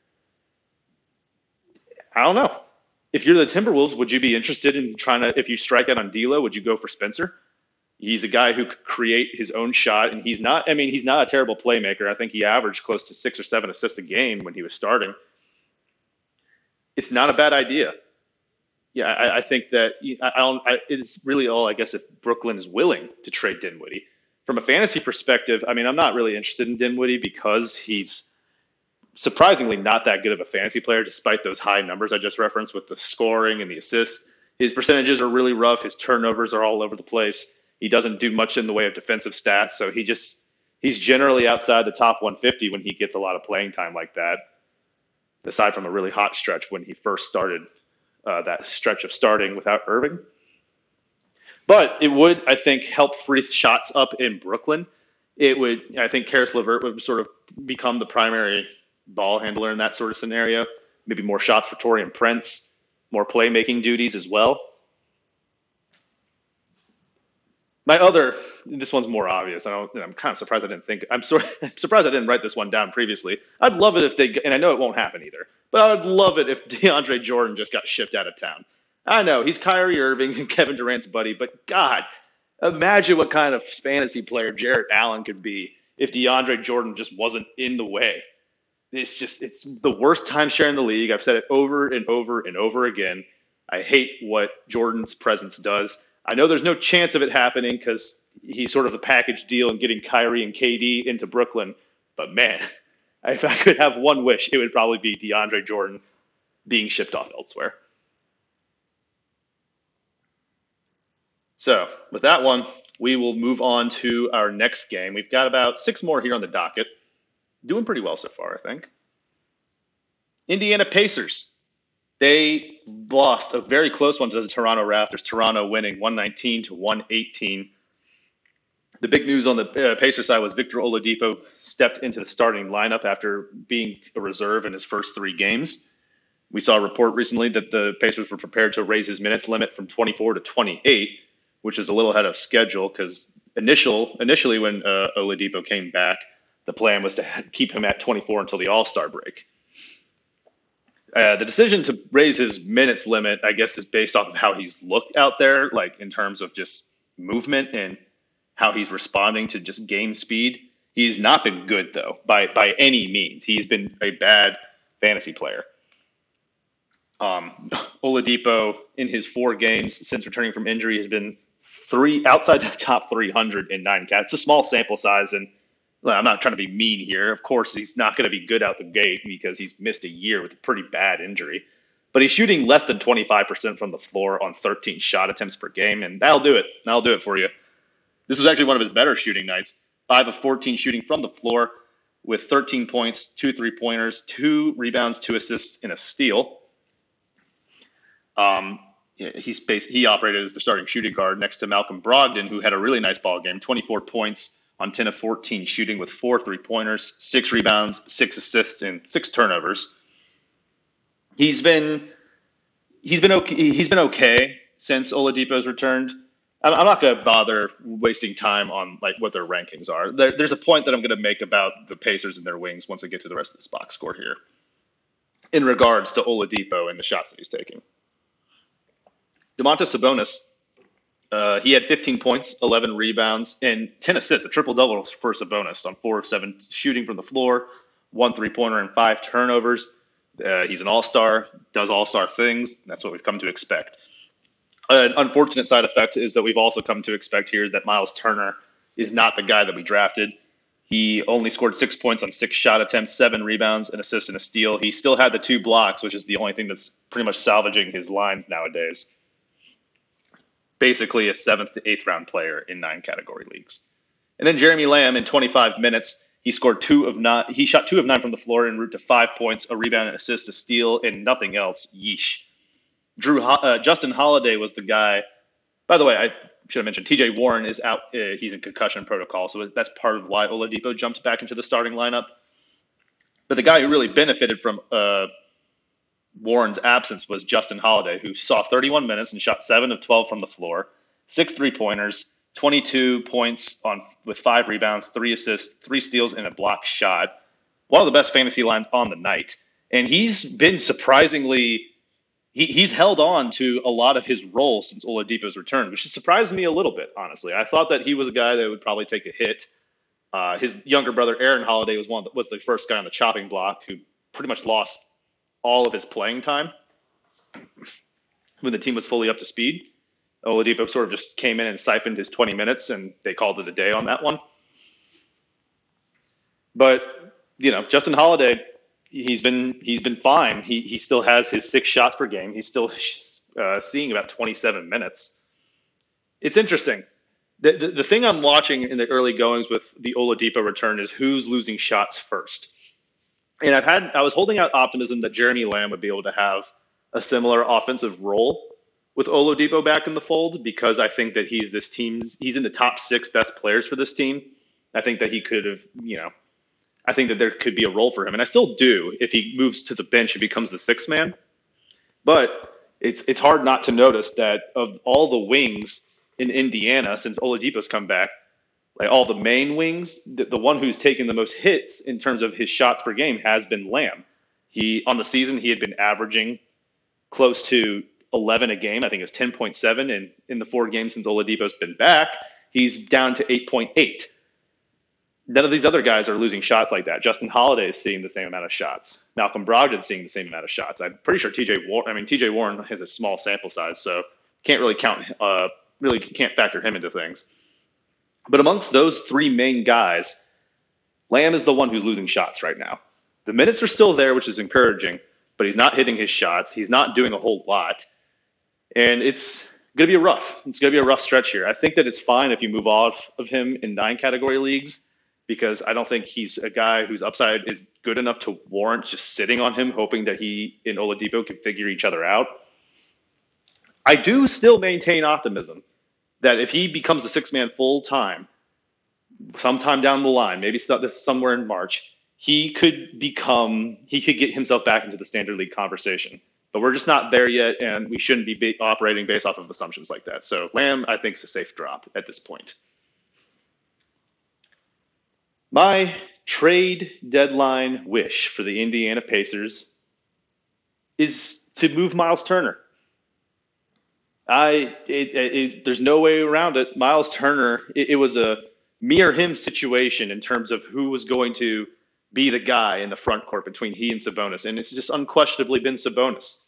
I don't know. If you're the Timberwolves, would you be interested in if you strike out on D'Lo, would you go for Spencer? He's a guy who could create his own shot, and he's not a terrible playmaker. I think he averaged close to 6 or 7 assists a game when he was starting. It's not a bad idea. Yeah, I think that it's really all, I guess, if Brooklyn is willing to trade Dinwiddie. From a fantasy perspective, I'm not really interested in Dinwiddie because he's surprisingly not that good of a fantasy player, despite those high numbers I just referenced with the scoring and the assists. His percentages are really rough. His turnovers are all over the place. He doesn't do much in the way of defensive stats, so he's generally outside the top 150 when he gets a lot of playing time like that, aside from a really hot stretch when he first started that stretch of starting without Irving. But it would, I think, help free shots up in Brooklyn. I think Karis LeVert would sort of become the primary ball handler in that sort of scenario. Maybe more shots for Taurean Prince, more playmaking duties as well. This one's more obvious. I'm kind of surprised I'm surprised I didn't write this one down previously. I'd love it and I know it won't happen either, but I would love it if DeAndre Jordan just got shipped out of town. I know he's Kyrie Irving and Kevin Durant's buddy, but God, imagine what kind of fantasy player Jarrett Allen could be if DeAndre Jordan just wasn't in the way. It's the worst timeshare in the league. I've said it over and over and over again. I hate what Jordan's presence does. I know there's no chance of it happening because he's sort of a package deal and getting Kyrie and KD into Brooklyn. But man, if I could have one wish, it would probably be DeAndre Jordan being shipped off elsewhere. So with that one, we will move on to our next game. We've got about 6 more here on the docket. Doing pretty well so far, I think. Indiana Pacers. They lost a very close one to the Toronto Raptors. Toronto winning 119-118. The big news on the Pacers side was Victor Oladipo stepped into the starting lineup after being a reserve in his first 3 games. We saw a report recently that the Pacers were prepared to raise his minutes limit from 24 to 28, which is a little ahead of schedule because initially when Oladipo came back, the plan was to keep him at 24 until the All-Star break. The decision to raise his minutes limit, I guess, is based off of how he's looked out there, like in terms of just movement and how he's responding to just game speed. He's not been good, though, by any means. He's been a bad fantasy player. Oladipo, in his 4 games since returning from injury, has been outside the top 300 in 9 caps. It's a small sample size, and I'm not trying to be mean here. Of course, he's not going to be good out the gate because he's missed a year with a pretty bad injury. But he's shooting less than 25% from the floor on 13 shot attempts per game, and that'll do it. That'll do it for you. This was actually one of his better shooting nights. 5 of 14 shooting from the floor with 13 points, 2 3-pointers, 2 rebounds, 2 assists, and a steal. He operated as the starting shooting guard next to Malcolm Brogdon, who had a really nice ball game, 24 points on 10 of 14 shooting with 4 3-pointers, 6 rebounds, 6 assists, and 6 turnovers. He's been okay since Oladipo's returned. I'm not going to bother wasting time on like what their rankings are. There's a point that I'm going to make about the Pacers and their wings once I get to the rest of this box score here in regards to Oladipo and the shots that he's taking. Domantas Sabonis, he had 15 points, 11 rebounds, and 10 assists, a triple-double for Sabonis on 4 of 7 shooting from the floor, 1 3-pointer, and 5 turnovers. He's an all-star, does all-star things. That's what we've come to expect. An unfortunate side effect is that we've also come to expect here is that Miles Turner is not the guy that we drafted. He only scored 6 points on 6 shot attempts, 7 rebounds, an assist, and a steal. He still had the 2 blocks, which is the only thing that's pretty much salvaging his lines nowadays. Basically a 7th to 8th round player in 9 category leagues. And then Jeremy Lamb in 25 minutes, he scored 2 of 9. He shot 2 of 9 from the floor en route to 5 points, a rebound, an assist, a steal, and nothing else. Yeesh. Justin Holiday was the guy. By the way, I should have mentioned TJ Warren is out. He's in concussion protocol, so that's part of why Oladipo jumped back into the starting lineup. But the guy who really benefited from Warren's absence was Justin Holiday, who saw 31 minutes and shot 7 of 12 from the floor, 6 3-pointers, 22 points with 5 rebounds, 3 assists, 3 steals, and a block shot. One of the best fantasy lines on the night. And he's been surprisingly he's held on to a lot of his role since Oladipo's return, which has surprised me a little bit, honestly. I thought that he was a guy that would probably take a hit. His younger brother, Aaron Holiday, was the first guy on the chopping block who pretty much lost all of his playing time when the team was fully up to speed. Oladipo sort of just came in and siphoned his 20 minutes, and they called it a day on that one. But, Justin Holiday, he's been fine. He still has his 6 shots per game. He's still seeing about 27 minutes. It's interesting. The thing I'm watching in the early goings with the Oladipo return is who's losing shots first. And I was holding out optimism that Jeremy Lamb would be able to have a similar offensive role with Oladipo back in the fold, because I think that he's in the top 6 best players for this team. I think that he could have, I think that there could be a role for him. And I still do if he moves to the bench and becomes the 6th man. But it's hard not to notice that of all the wings in Indiana since Oladipo's come back, like all the main wings, the one who's taken the most hits in terms of his shots per game has been Lamb. On the season, he had been averaging close to 11 a game. I think it was 10.7. And in the 4 games since Oladipo's been back, he's down to 8.8. None of these other guys are losing shots like that. Justin Holiday is seeing the same amount of shots. Malcolm Brogdon is seeing the same amount of shots. I'm pretty sure TJ Warren has a small sample size, so can't really can't factor him into things. But amongst those 3 main guys, Lamb is the one who's losing shots right now. The minutes are still there, which is encouraging, but he's not hitting his shots. He's not doing a whole lot. And it's going to be rough. It's going to be a rough stretch here. I think that it's fine if you move off of him in 9 category leagues, because I don't think he's a guy whose upside is good enough to warrant just sitting on him, hoping that he and Oladipo can figure each other out. I do still maintain optimism that if he becomes the 6th man full time, sometime down the line, maybe somewhere in March, he could get himself back into the standard league conversation. But we're just not there yet, and we shouldn't be operating based off of assumptions like that. So Lamb, I think, is a safe drop at this point. My trade deadline wish for the Indiana Pacers is to move Miles Turner. There's no way around it. Miles Turner, it was a mirror him situation in terms of who was going to be the guy in the front court between he and Sabonis, and it's just unquestionably been Sabonis.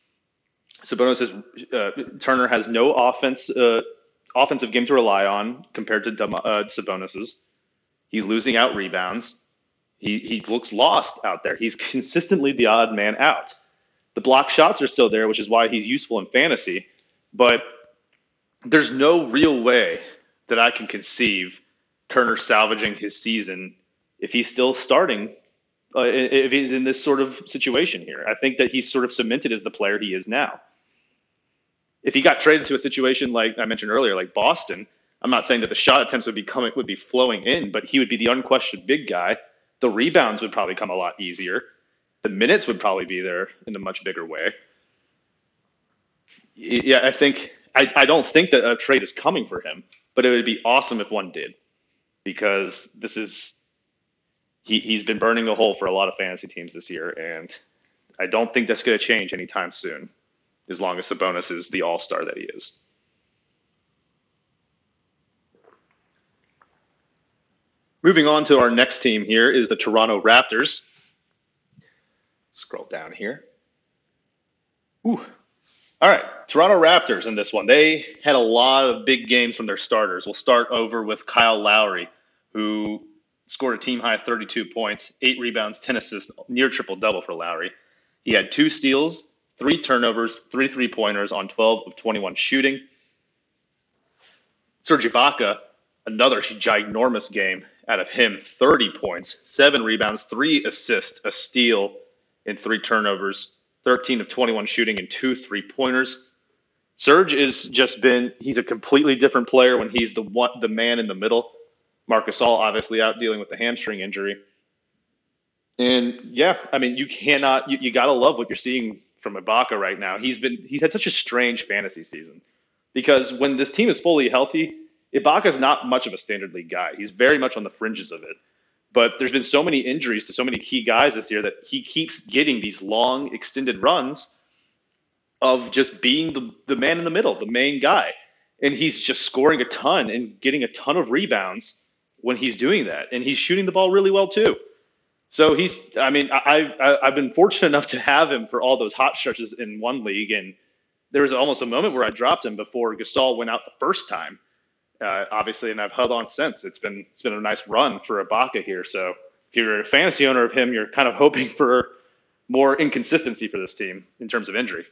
Turner has no offensive game to rely on compared to Sabonis's. He's losing out rebounds. He looks lost out there. He's consistently the odd man out. The block shots are still there, which is why he's useful in fantasy. But there's no real way that I can conceive Turner salvaging his season if he's still starting, if he's in this sort of situation here. I think that he's sort of cemented as the player he is now. If he got traded to a situation like I mentioned earlier, like Boston, I'm not saying that the shot attempts would be flowing in, but he would be the unquestioned big guy. The rebounds would probably come a lot easier. The minutes would probably be there in a much bigger way. Yeah, I don't think that a trade is coming for him, but it would be awesome if one did, because he's been burning a hole for a lot of fantasy teams this year, and I don't think that's going to change anytime soon, as long as Sabonis is the all-star that he is. Moving on to our next team here is the Toronto Raptors. Scroll down here. Ooh. All right, Toronto Raptors in this one. They had a lot of big games from their starters. We'll start over with Kyle Lowry, who scored a team-high 32 points, 8 rebounds, 10 assists, near triple-double for Lowry. He had 2 steals, 3 turnovers, 3 3-pointers on 12 of 21 shooting. Serge Ibaka, another ginormous game out of him, 30 points, 7 rebounds, 3 assists, a steal, and 3 turnovers, 13 of 21 shooting, and 2 3-pointers. Serge he's a completely different player when he's the man in the middle. Marc Gasol obviously out dealing with the hamstring injury. And yeah, I mean, you got to love what you're seeing from Ibaka right now. He's had such a strange fantasy season, because when this team is fully healthy, Ibaka's not much of a standard league guy. He's very much on the fringes of it. But there's been so many injuries to so many key guys this year that he keeps getting these long, extended runs of just being the man in the middle, the main guy. And he's just scoring a ton and getting a ton of rebounds when he's doing that. And he's shooting the ball really well too. So I've been fortunate enough to have him for all those hot stretches in one league. And there was almost a moment where I dropped him before Gasol went out the first time. Obviously, and I've held on since. It's been a nice run for Ibaka here. So if you're a fantasy owner of him, you're kind of hoping for more inconsistency for this team in terms of injury.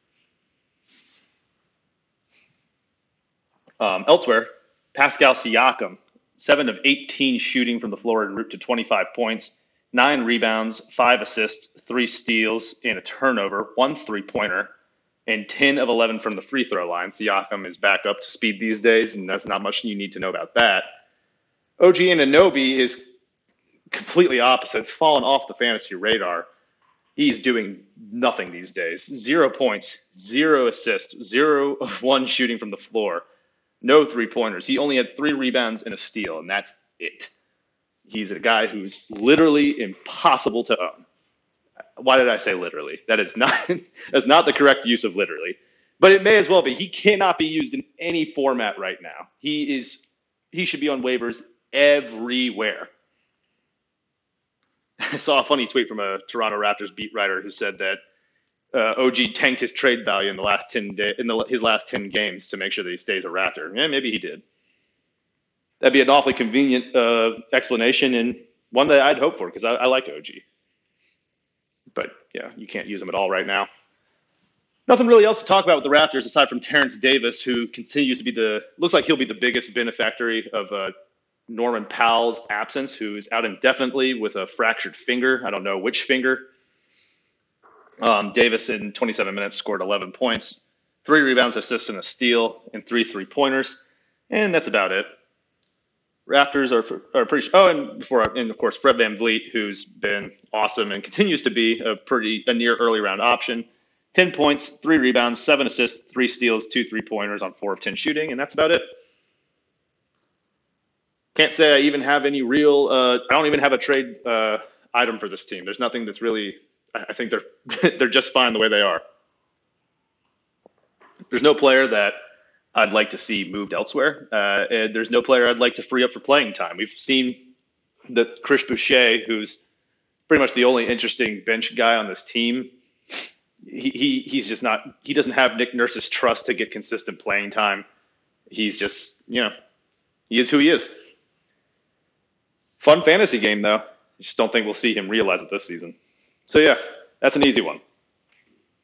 Elsewhere, Pascal Siakam, 7 of 18 shooting from the floor en route to 25 points, 9 rebounds, 5 assists, 3 steals, and a turnover, 1 3-pointer. And 10 of 11 from the free throw line. Siakam is back up to speed these days, and that's not much you need to know about that. OG Anunoby is completely opposite. It's fallen off the fantasy radar. He's doing nothing these days. 0 points, 0 assists, 0 of 1 shooting from the floor, no 3-pointers. He only had 3 rebounds and a steal, and that's it. He's a guy who's literally impossible to own. Why did I say literally? That's not the correct use of literally, but it may as well be. He cannot be used in any format right now. He should be on waivers everywhere. I saw a funny tweet from a Toronto Raptors beat writer who said that OG tanked his trade value in the last 10 his last 10 games to make sure that he stays a Raptor. Yeah, maybe he did. That'd be an awfully convenient explanation, and one that I'd hope for, because I like OG. But yeah, you can't use him at all right now. Nothing really else to talk about with the Raptors aside from Terrence Davis, who continues to be looks like he'll be the biggest benefactor of Norman Powell's absence, who's out indefinitely with a fractured finger. I don't know which finger. Davis in 27 minutes scored 11 points, 3 rebounds, assists, and a steal, and 3 3-pointers. And that's about it. Raptors are pretty. And of course Fred VanVleet, who's been awesome and continues to be a near early round option. 10 points, 3 rebounds, 7 assists, 3 steals, 2 3-pointers on 4 of 10 shooting, and that's about it. Can't say I even have any real. I don't even have a trade item for this team. There's nothing that's really. I think they're just fine the way they are. There's no player that I'd like to see moved elsewhere. And there's no player I'd like to free up for playing time. We've seen that Chris Boucher, who's pretty much the only interesting bench guy on this team, he's just not. He doesn't have Nick Nurse's trust to get consistent playing time. He's just, he is who he is. Fun fantasy game, though. I just don't think we'll see him realize it this season. So, yeah, that's an easy one.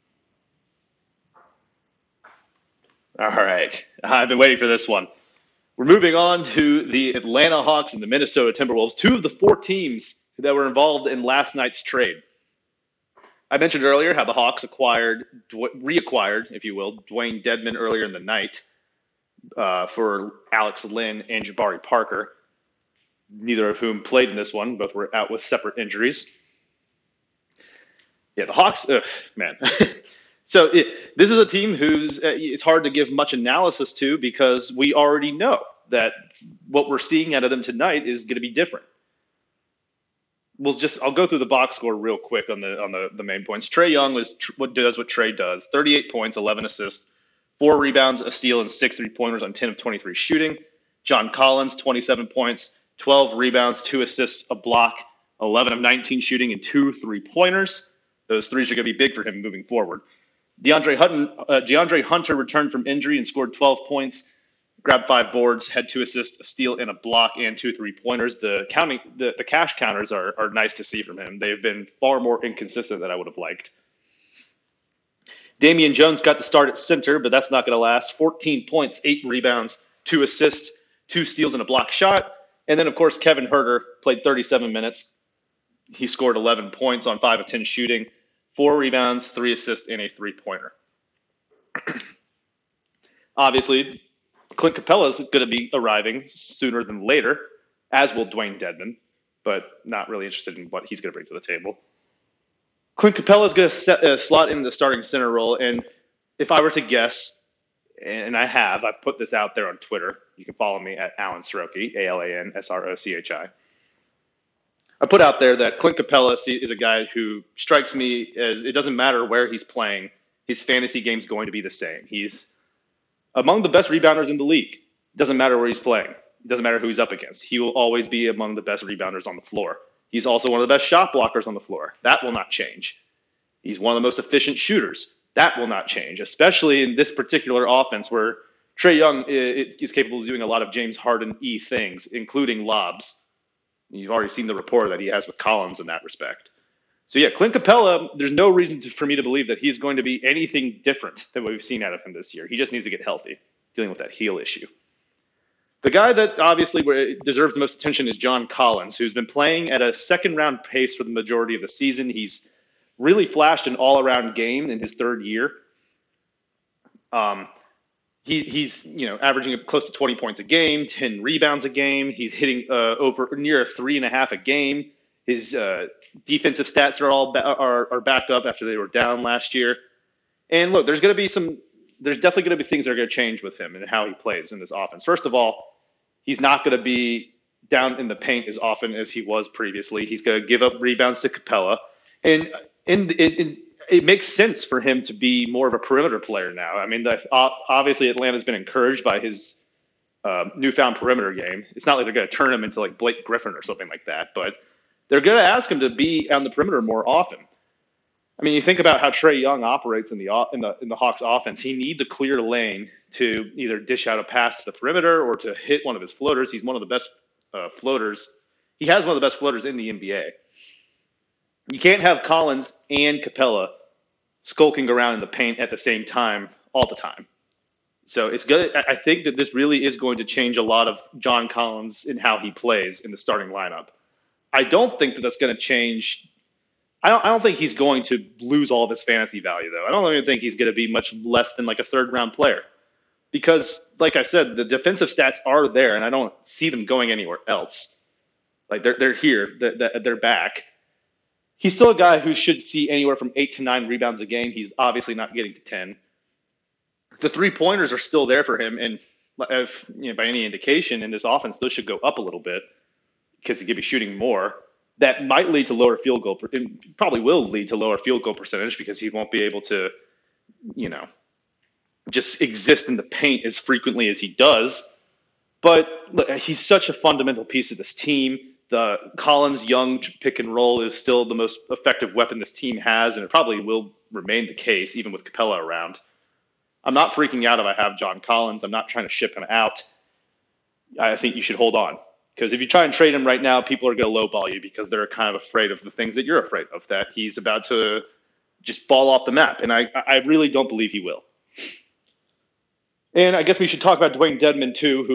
All right. I've been waiting for this one. We're moving on to the Atlanta Hawks and the Minnesota Timberwolves, two of the four teams that were involved in last night's trade. I mentioned earlier how the Hawks reacquired, if you will, Dwayne Dedmon earlier in the night for Alex Len and Jabari Parker, neither of whom played in this one. Both were out with separate injuries. Yeah, the Hawks, man. So this is a team who's it's hard to give much analysis to because we already know that what we're seeing out of them tonight is going to be different. I'll go through the box score real quick on the main points. Trae Young what Trae does: 38 points, 11 assists, 4 rebounds, a steal, and 6 3-pointers on 10 of 23 shooting. John Collins, 27 points, 12 rebounds, 2 assists, a block, 11 of 19 shooting, and 2 3-pointers. Those threes are going to be big for him moving forward. DeAndre Hunter returned from injury and scored 12 points, grabbed 5 boards, had 2 assists, a steal, and a block, and 2 3-pointers. The cash counters are nice to see from him. They've been far more inconsistent than I would have liked. Damian Jones got the start at center, but that's not going to last. 14 points, 8 rebounds, 2 assists, 2 steals, and a block shot. And then, of course, Kevin Huerter played 37 minutes. He scored 11 points on 5 of 10 shooting, 4 rebounds, 3 assists, and a 3-pointer. Obviously, Clint Capella is going to be arriving sooner than later, as will Dwayne Dedmon, but not really interested in what he's going to bring to the table. Clint Capella is going to slot in the starting center role, and if I were to guess, and I've put this out there on Twitter. You can follow me at Alan Srochi, ALANSROCHI. I put out there that Clint Capella is a guy who strikes me as it doesn't matter where he's playing, his fantasy game's going to be the same. He's among the best rebounders in the league. It doesn't matter where he's playing. It doesn't matter who he's up against. He will always be among the best rebounders on the floor. He's also one of the best shot blockers on the floor. That will not change. He's one of the most efficient shooters. That will not change, especially in this particular offense where Trae Young is capable of doing a lot of James Harden-y things, including lobs. You've already seen the rapport that he has with Collins in that respect. So yeah, Clint Capella, there's no reason for me to believe that he's going to be anything different than what we've seen out of him this year. He just needs to get healthy, dealing with that heel issue. The guy that obviously deserves the most attention is John Collins, who's been playing at a second-round pace for the majority of the season. He's really flashed an all-around game in his third year. He's averaging close to 20 points a game, 10 rebounds a game. He's hitting over near 3.5 a game. His defensive stats are backed up after they were down last year. And look, there's definitely going to be things that are going to change with him and how he plays in this offense. First of all, he's not going to be down in the paint as often as he was previously. He's going to give up rebounds to Capella, and it makes sense for him to be more of a perimeter player now. I mean, obviously Atlanta's been encouraged by his newfound perimeter game. It's not like they're going to turn him into like Blake Griffin or something like that, but they're going to ask him to be on the perimeter more often. I mean, you think about how Trae Young operates in the Hawks offense. He needs a clear lane to either dish out a pass to the perimeter or to hit one of his floaters. He's one of the best floaters. He has one of the best floaters in the NBA. You can't have Collins and Capella skulking around in the paint at the same time all the time. So it's good. I think that this really is going to change a lot of John Collins in how he plays in the starting lineup. I don't think that that's going to change. I don't think he's going to lose all of his fantasy value, though. I don't even think he's going to be much less than like a third-round player. Because, like I said, the defensive stats are there, and I don't see them going anywhere else. Like, they're here. They're back. He's still a guy who should see anywhere from 8 to 9 rebounds a game. He's obviously not getting to 10. The 3-pointers are still there for him, and if, by any indication in this offense, those should go up a little bit because he could be shooting more. That might lead to lower field goal. It probably will lead to lower field goal percentage because he won't be able to, just exist in the paint as frequently as he does. But look, he's such a fundamental piece of this team. The Collins-Young pick and roll is still the most effective weapon this team has, and it probably will remain the case even with Capella around. I'm not freaking out if I have John Collins. I'm not trying to ship him out. I think you should hold on. Because if you try and trade him right now, people are going to lowball you because they're kind of afraid of the things that you're afraid of, that he's about to just fall off the map. And I really don't believe he will. And I guess we should talk about Dwayne Dedmon, too, who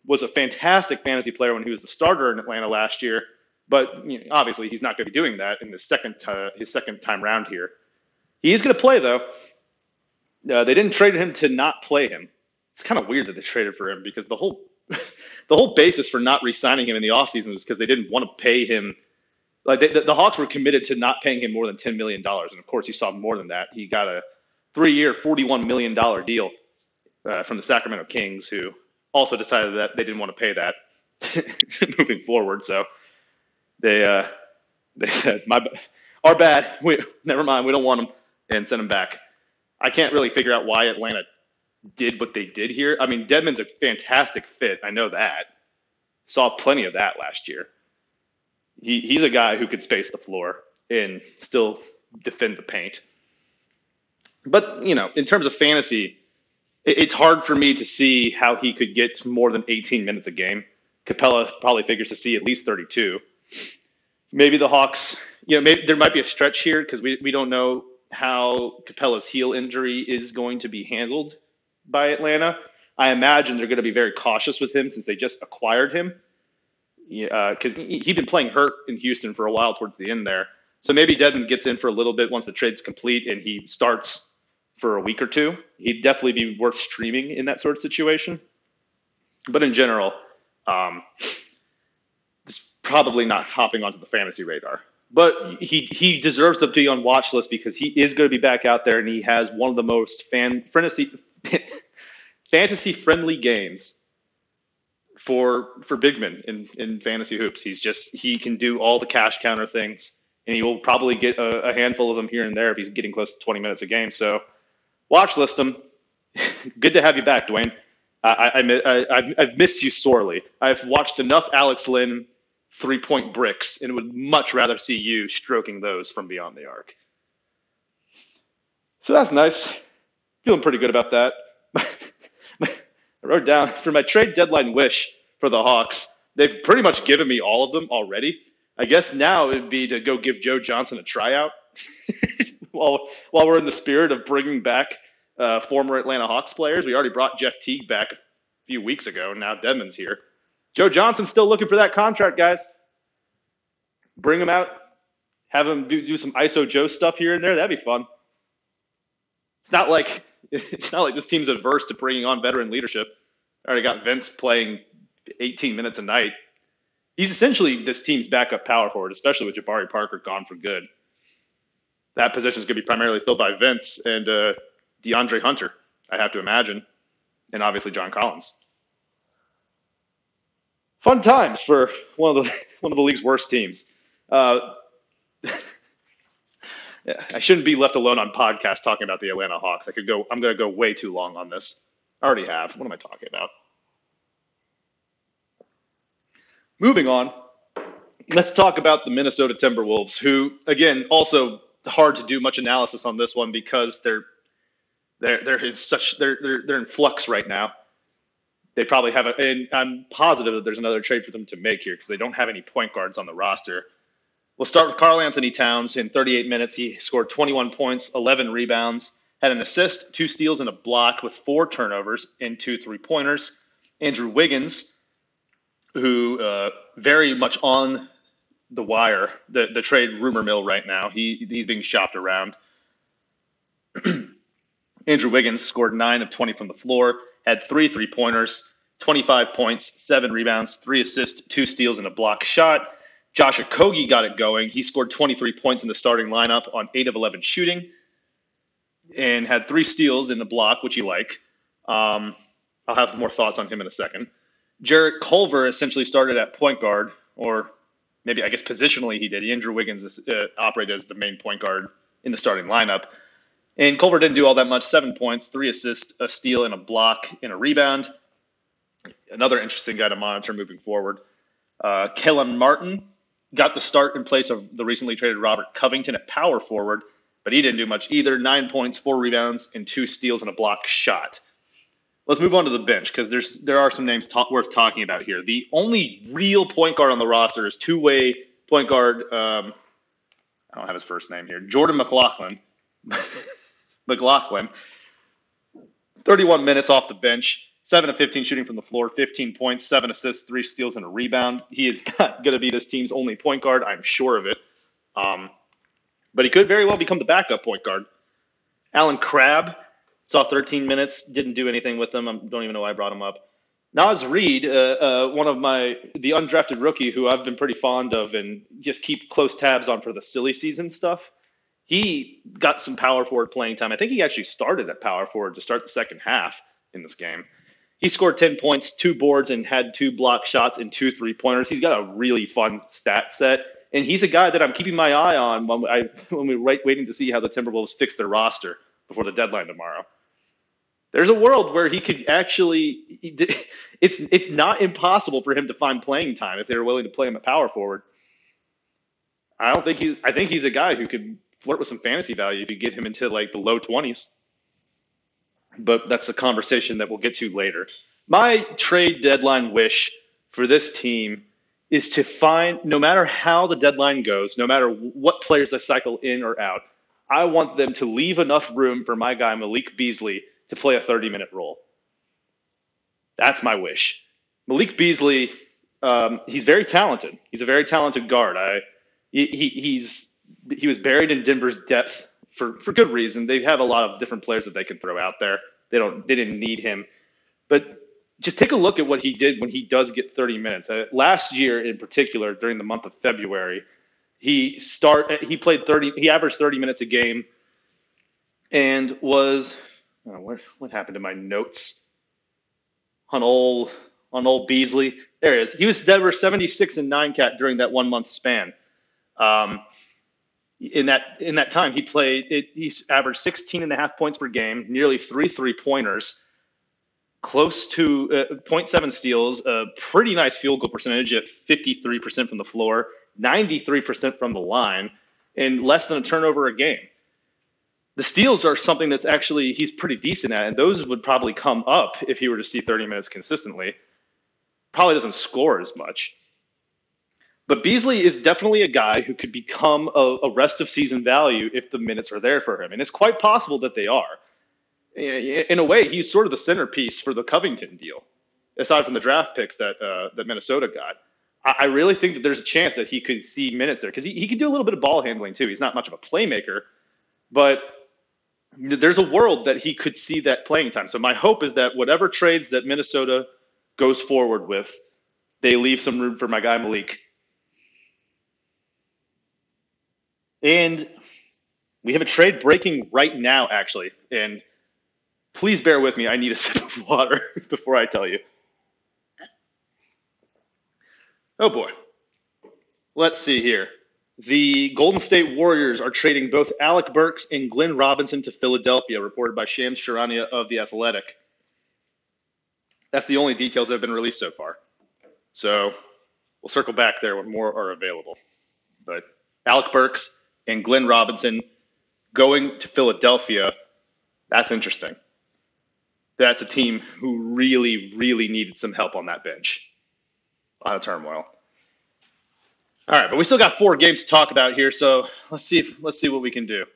was a fantastic fantasy player when he was the starter in Atlanta last year. But obviously, he's not going to be doing that in his second time round here. He is going to play, though. They didn't trade him to not play him. It's kind of weird that they traded for him because the whole basis for not re-signing him in the offseason was because they didn't want to pay him. Like the Hawks were committed to not paying him more than $10 million. And, of course, he saw more than that. He got a 3-year, $41 million deal from the Sacramento Kings, who also decided that they didn't want to pay that moving forward. So they said, our bad. Never mind. We don't want him, and send him back. I can't really figure out why Atlanta did what they did here. I mean, Dedmon's a fantastic fit. I know that. Saw plenty of that last year. He's a guy who could space the floor and still defend the paint. But, in terms of fantasy, it's hard for me to see how he could get more than 18 minutes a game. Capella probably figures to see at least 32. Maybe the Hawks, maybe there might be a stretch here because we don't know how Capella's heel injury is going to be handled by Atlanta. I imagine they're going to be very cautious with him since they just acquired him. Because he'd been playing hurt in Houston for a while towards the end there. So maybe Dedmon gets in for a little bit once the trade's complete and he starts for a week or two. He'd definitely be worth streaming in that sort of situation. But in general, it's probably not hopping onto the fantasy radar. But he deserves to be on watch list because he is going to be back out there and he has one of the most fantasy-friendly games for big men in fantasy hoops. He can do all the cash counter things, and he will probably get a handful of them here and there if he's getting close to 20 minutes a game. So watch list him. Good to have you back, Dwayne. I've missed you sorely. I've watched enough Alex Len 3-point bricks and would much rather see you stroking those from beyond the arc. So that's nice. Feeling pretty good about that. I wrote down for my trade deadline wish for the Hawks. They've pretty much given me all of them already. I guess now it would be to go give Joe Johnson a tryout while we're in the spirit of bringing back former Atlanta Hawks players. We already brought Jeff Teague back a few weeks ago, and now Dedmon's here. Joe Johnson's still looking for that contract, guys. Bring him out. Have him do some ISO Joe stuff here and there. That'd be fun. It's not like this team's averse to bringing on veteran leadership. I already got Vince playing 18 minutes a night. He's essentially this team's backup power forward, especially with Jabari Parker gone for good. That position is going to be primarily filled by Vince and DeAndre Hunter, I have to imagine, and obviously John Collins. Fun times for one of the league's worst teams. Yeah, I shouldn't be left alone on podcasts talking about the Atlanta Hawks. I'm going to go way too long on this. I already have. What am I talking about? Moving on, let's talk about the Minnesota Timberwolves, who, again, also hard to do much analysis on this one because they're in flux right now. They probably have and I'm positive that there's another trade for them to make here because they don't have any point guards on the roster. We'll start with Karl Anthony Towns. In 38 minutes, he scored 21 points, 11 rebounds, had an assist, 2 steals, and a block with 4 turnovers and 2 3-pointers. Andrew Wiggins, who very much on the wire, the trade rumor mill right now. He's being shopped around. Andrew Wiggins scored 9 of 20 from the floor, had 3 3-pointers, 25 points, 7 rebounds, 3 assists, 2 steals, and a block shot. Josh Okogie got it going. He scored 23 points in the starting lineup on 8 of 11 shooting and had 3 steals in the block, which you like. I'll have more thoughts on him in a second. Jarrett Culver essentially started at point guard, or maybe I guess positionally he did. Andrew Wiggins operated as the main point guard in the starting lineup. And Culver didn't do all that much, 7 points, 3 assists, a steal, and a block, and a rebound. Another interesting guy to monitor moving forward. Kellen Martin got the start in place of the recently traded Robert Covington at power forward, but he didn't do much either. 9 points, 4 rebounds, and 2 steals and a block shot. Let's move on to the bench because there are some names worth talking about here. The only real point guard on the roster is two-way point guard. I don't have his first name here. Jordan McLaughlin. 31 minutes off the bench. 7 of 15 shooting from the floor, 15 points, 7 assists, 3 steals, and a rebound. He is not going to be this team's only point guard. I'm sure of it. But he could very well become the backup point guard. Alan Crabb saw 13 minutes, didn't do anything with them. I don't even know why I brought him up. Naz Reid, one of the undrafted rookie who I've been pretty fond of and just keep close tabs on for the silly season stuff. He got some power forward playing time. I think he actually started at power forward to start the second half in this game. He scored 10 points, 2 boards, and had 2 block shots and 2 3-pointers. He's got a really fun stat set. And he's a guy that I'm keeping my eye on when we're waiting to see how the Timberwolves fix their roster before the deadline tomorrow. There's a world where he could actually – it's not impossible for him to find playing time if they were willing to play him at power forward. I think he's a guy who could flirt with some fantasy value if you get him into like the low 20s. But that's a conversation that we'll get to later. My trade deadline wish for this team is to find, no matter how the deadline goes, no matter what players they cycle in or out, I want them to leave enough room for my guy Malik Beasley to play a 30-minute role. That's my wish. Malik Beasley, he's very talented. He's a very talented guard. He was buried in Denver's depth for good reason. They have a lot of different players that they can throw out there. They didn't need him. But just take a look at what he did when he does get 30 minutes. Last year in particular, during the month of February, he averaged 30 minutes a game and was what happened to my notes on old Beasley? There he is. He was Denver 76 and 9 cat during that 1 month span. In that time, he averaged 16.5 points per game, nearly 3 3-pointers, close to 0.7 steals, a pretty nice field goal percentage at 53% from the floor, 93% from the line, and less than a turnover a game. The steals are something that's actually he's pretty decent at, and those would probably come up if he were to see 30 minutes consistently. Probably doesn't score as much. But Beasley is definitely a guy who could become a rest of season value if the minutes are there for him. And it's quite possible that they are. In a way, he's sort of the centerpiece for the Covington deal, aside from the draft picks that Minnesota got. I really think that there's a chance that he could see minutes there because he can do a little bit of ball handling too. He's not much of a playmaker, but there's a world that he could see that playing time. So my hope is that whatever trades that Minnesota goes forward with, they leave some room for my guy Malik. And we have a trade breaking right now, actually. And please bear with me. I need a sip of water before I tell you. Oh, boy. Let's see here. The Golden State Warriors are trading both Alec Burks and Glenn Robinson to Philadelphia, reported by Shams Charania of The Athletic. That's the only details that have been released so far. So we'll circle back there when more are available. But Alec Burks and Glenn Robinson going to Philadelphia, that's interesting. That's a team who really, really needed some help on that bench. A lot of turmoil. All right, but we still got 4 games to talk about here, so let's see what we can do.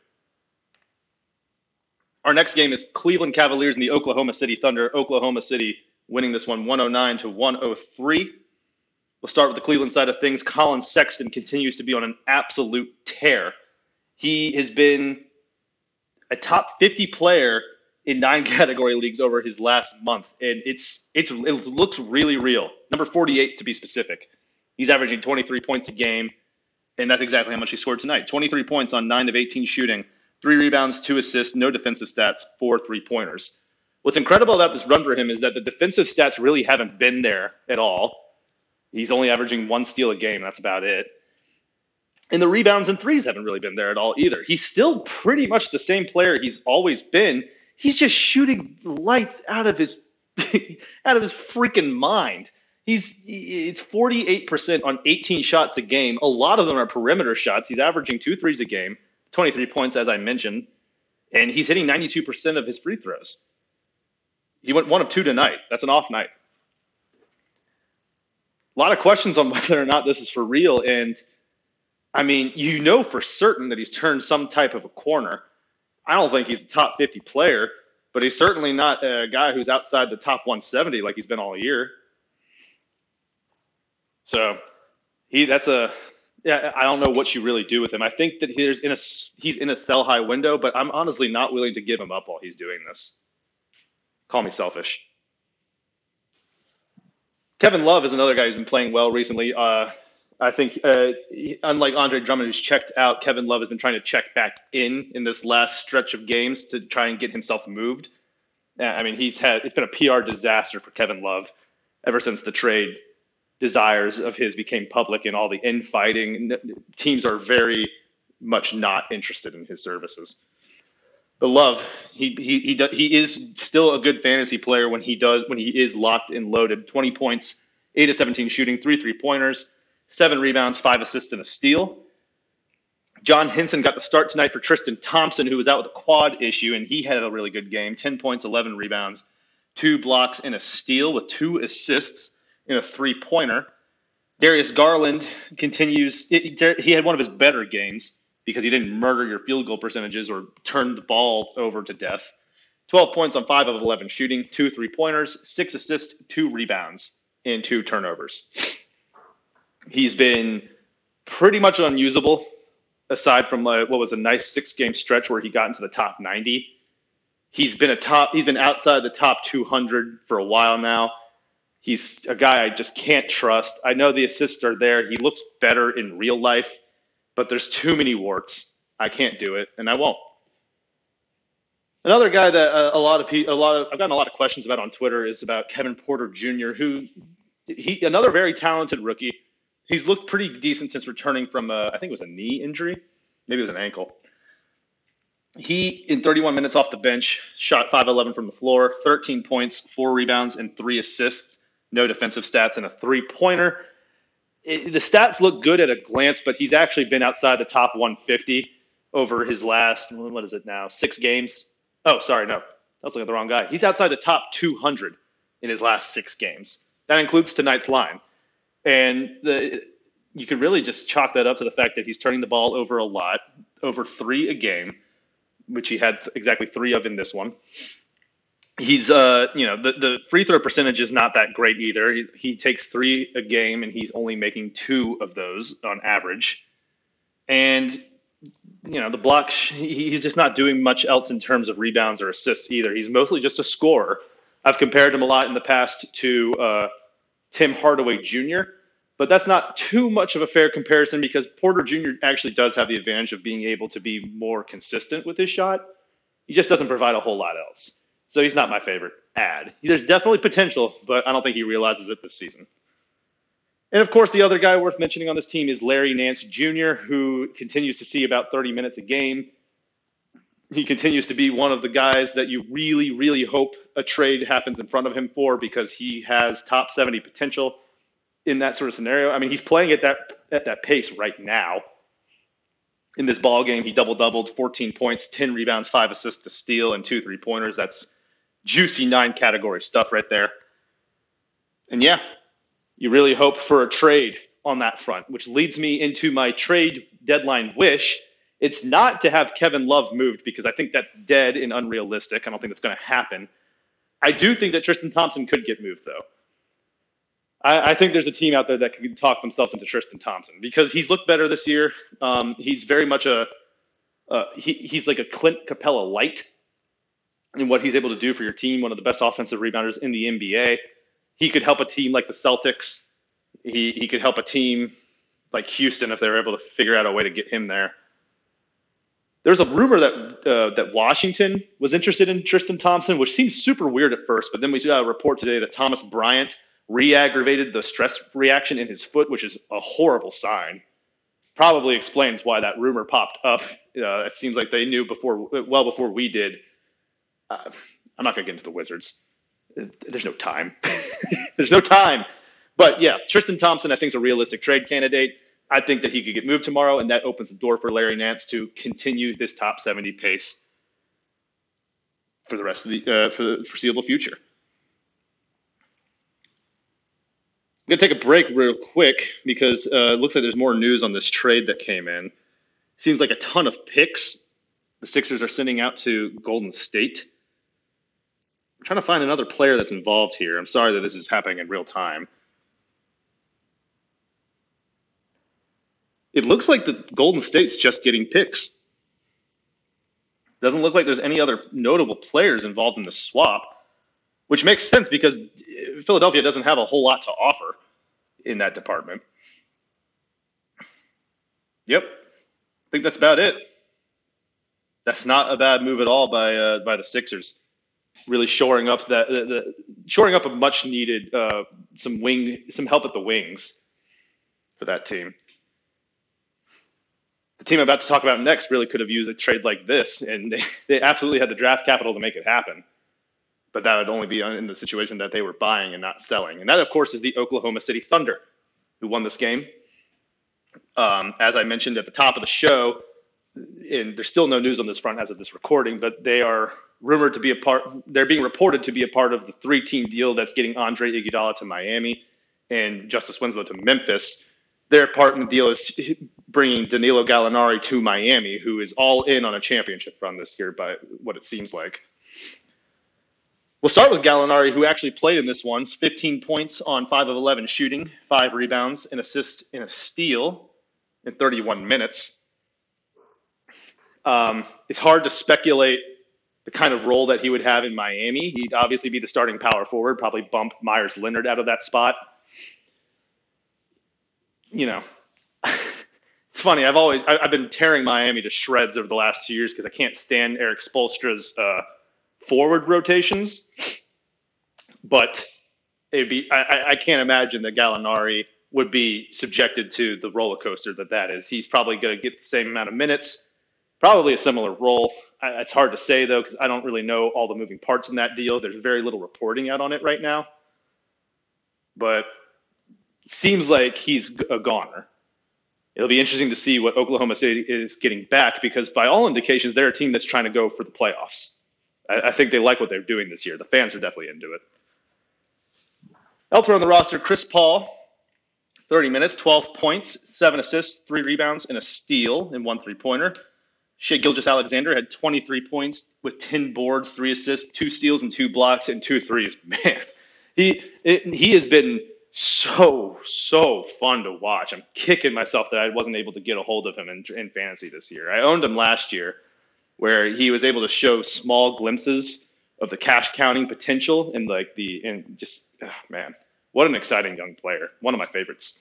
Our next game is Cleveland Cavaliers and the Oklahoma City Thunder. Oklahoma City winning this one 109-103. We'll start with the Cleveland side of things. Colin Sexton continues to be on an absolute tear. He has been a top 50 player in 9 category leagues over his last month, and it looks really real. Number 48 to be specific. He's averaging 23 points a game, and that's exactly how much he scored tonight. 23 points on 9 of 18 shooting, 3 rebounds, 2 assists, no defensive stats, 4 3-pointers. What's incredible about this run for him is that the defensive stats really haven't been there at all. He's only averaging 1 steal a game. That's about it. And the rebounds and threes haven't really been there at all either. He's still pretty much the same player he's always been. He's just shooting lights out of his freaking mind. It's 48% on 18 shots a game. A lot of them are perimeter shots. He's averaging 2 threes a game, 23 points, as I mentioned, and he's hitting 92% of his free throws. He went 1 of 2 tonight. That's an off night. A lot of questions on whether or not this is for real. And I mean, you know for certain that he's turned some type of a corner. I don't think he's a top 50 player, but he's certainly not a guy who's outside the top 170 like he's been all year. So I don't know what you really do with him. I think that he's in a sell high window, but I'm honestly not willing to give him up while he's doing this. Call me selfish. Kevin Love is another guy who's been playing well recently. I think, unlike Andre Drummond, who's checked out, Kevin Love has been trying to check back in this last stretch of games to try and get himself moved. I mean, it's been a PR disaster for Kevin Love ever since the trade desires of his became public and all the infighting. Teams are very much not interested in his services. But Love, he is still a good fantasy player when he is locked and loaded. 20 points, 8 of 17 shooting, 3 3-pointers, 7 rebounds, 5 assists, and a steal. John Henson got the start tonight for Tristan Thompson, who was out with a quad issue, and he had a really good game. 10 points, 11 rebounds, 2 blocks, and a steal with 2 assists in a 3-pointer. Darius Garland continues. He had one of his better games because he didn't murder your field goal percentages or turn the ball over to death. 12 points on 5 of 11 shooting, 2 3-pointers, 6 assists, 2 rebounds, and 2 turnovers. He's been pretty much unusable, aside from what was a nice 6-game stretch where he got into the top 90. He's been outside the top 200 for a while now. He's a guy I just can't trust. I know the assists are there. He looks better in real life, but there's too many warts. I can't do it, and I won't. Another guy that I've gotten a lot of questions about on Twitter is about Kevin Porter Jr., another very talented rookie. He's looked pretty decent since returning from I think it was a knee injury. Maybe it was an ankle. He, in 31 minutes off the bench, shot 5-11 from the floor, 13 points, 4 rebounds, and 3 assists. No defensive stats, and a 3-pointer. The stats look good at a glance, but he's actually been outside the top 150 over his last, 6 games. Oh, sorry, no. I was looking at the wrong guy. He's outside the top 200 in his last 6 games. That includes tonight's line. And you could really just chalk that up to the fact that he's turning the ball over a lot, over 3 a game, which he had exactly 3 of in this one. He's, the free throw percentage is not that great either. He takes 3 a game, and he's only making 2 of those on average. And, the blocks, he's just not doing much else in terms of rebounds or assists either. He's mostly just a scorer. I've compared him a lot in the past to Tim Hardaway Jr., but that's not too much of a fair comparison because Porter Jr. actually does have the advantage of being able to be more consistent with his shot. He just doesn't provide a whole lot else. So he's not my favorite ad. There's definitely potential, but I don't think he realizes it this season. And, of course, the other guy worth mentioning on this team is Larry Nance Jr., who continues to see about 30 minutes a game. He continues to be one of the guys that you really, really hope a trade happens in front of him for because he has top 70 potential in that sort of scenario. I mean, he's playing at that pace right now. In this ball game, he doubled, 14 points, 10 rebounds, 5 assists, a steal, and 2 3-pointers. That's juicy 9-category stuff right there. And yeah, you really hope for a trade on that front, which leads me into my trade deadline wish. It's not to have Kevin Love moved because I think that's dead and unrealistic. I don't think that's going to happen. I do think that Tristan Thompson could get moved, though. I think there's a team out there that could talk themselves into Tristan Thompson because he's looked better this year. He's very much he's like a Clint Capella light in what he's able to do for your team, one of the best offensive rebounders in the NBA. He could help a team like the Celtics. He could help a team like Houston if they were able to figure out a way to get him there. There's a rumor that Washington was interested in Tristan Thompson, which seems super weird at first, but then we got a report today that Thomas Bryant re-aggravated the stress reaction in his foot, which is a horrible sign. Probably explains why that rumor popped up. It seems like they knew well before we did. I'm not going to get into the Wizards. There's no time. There's no time. But yeah, Tristan Thompson, I think, is a realistic trade candidate. I think that he could get moved tomorrow, and that opens the door for Larry Nance to continue this top 70 pace for the rest of for the foreseeable future. I'm going to take a break real quick because it looks like there's more news on this trade that came in. Seems like a ton of picks the Sixers are sending out to Golden State. trying to find another player that's involved here. I'm sorry that this is happening in real time. It looks like the Golden State's just getting picks. Doesn't look like there's any other notable players involved in the swap, which makes sense because Philadelphia doesn't have a whole lot to offer in that department. Yep, I think that's about it. That's not a bad move at all by the Sixers. Really shoring up shoring up a much needed some help at the wings for that team. The team I'm about to talk about next really could have used a trade like this, and they absolutely had the draft capital to make it happen. But that would only be in the situation that they were buying and not selling. And that, of course, is the Oklahoma City Thunder, who won this game. As I mentioned at the top of the show, and there's still no news on this front as of this recording, but they are rumored to be they're being reported to be a part of the 3-team deal that's getting Andre Iguodala to Miami and Justice Winslow to Memphis. Their part in the deal is bringing Danilo Gallinari to Miami, who is all in on a championship run this year by what it seems like. We'll start with Gallinari, who actually played in this one. 15 points on 5 of 11 shooting, 5 rebounds, an assist, and a steal in 31 minutes. It's hard to speculate the kind of role that he would have in Miami. He'd obviously be the starting power forward, probably bump Myers Leonard out of that spot. You know, it's funny. I've been tearing Miami to shreds over the last 2 years because I can't stand Eric Spoelstra's forward rotations. But I can't imagine that Gallinari would be subjected to the roller coaster that is. He's probably going to get the same amount of minutes, probably a similar role. It's hard to say, though, because I don't really know all the moving parts in that deal. There's very little reporting out on it right now. But it seems like he's a goner. It'll be interesting to see what Oklahoma City is getting back because by all indications, they're a team that's trying to go for the playoffs. I think they like what they're doing this year. The fans are definitely into it. Elsewhere on the roster, Chris Paul, 30 minutes, 12 points, 7 assists, 3 rebounds, and a steal and 1 3-pointer. Shai Gilgeous-Alexander had 23 points with 10 boards, 3 assists, 2 steals, and 2 blocks, and 2 threes. Man, he has been so fun to watch. I'm kicking myself that I wasn't able to get a hold of him in fantasy this year. I owned him last year, where he was able to show small glimpses of the cash counting potential and man, what an exciting young player. One of my favorites.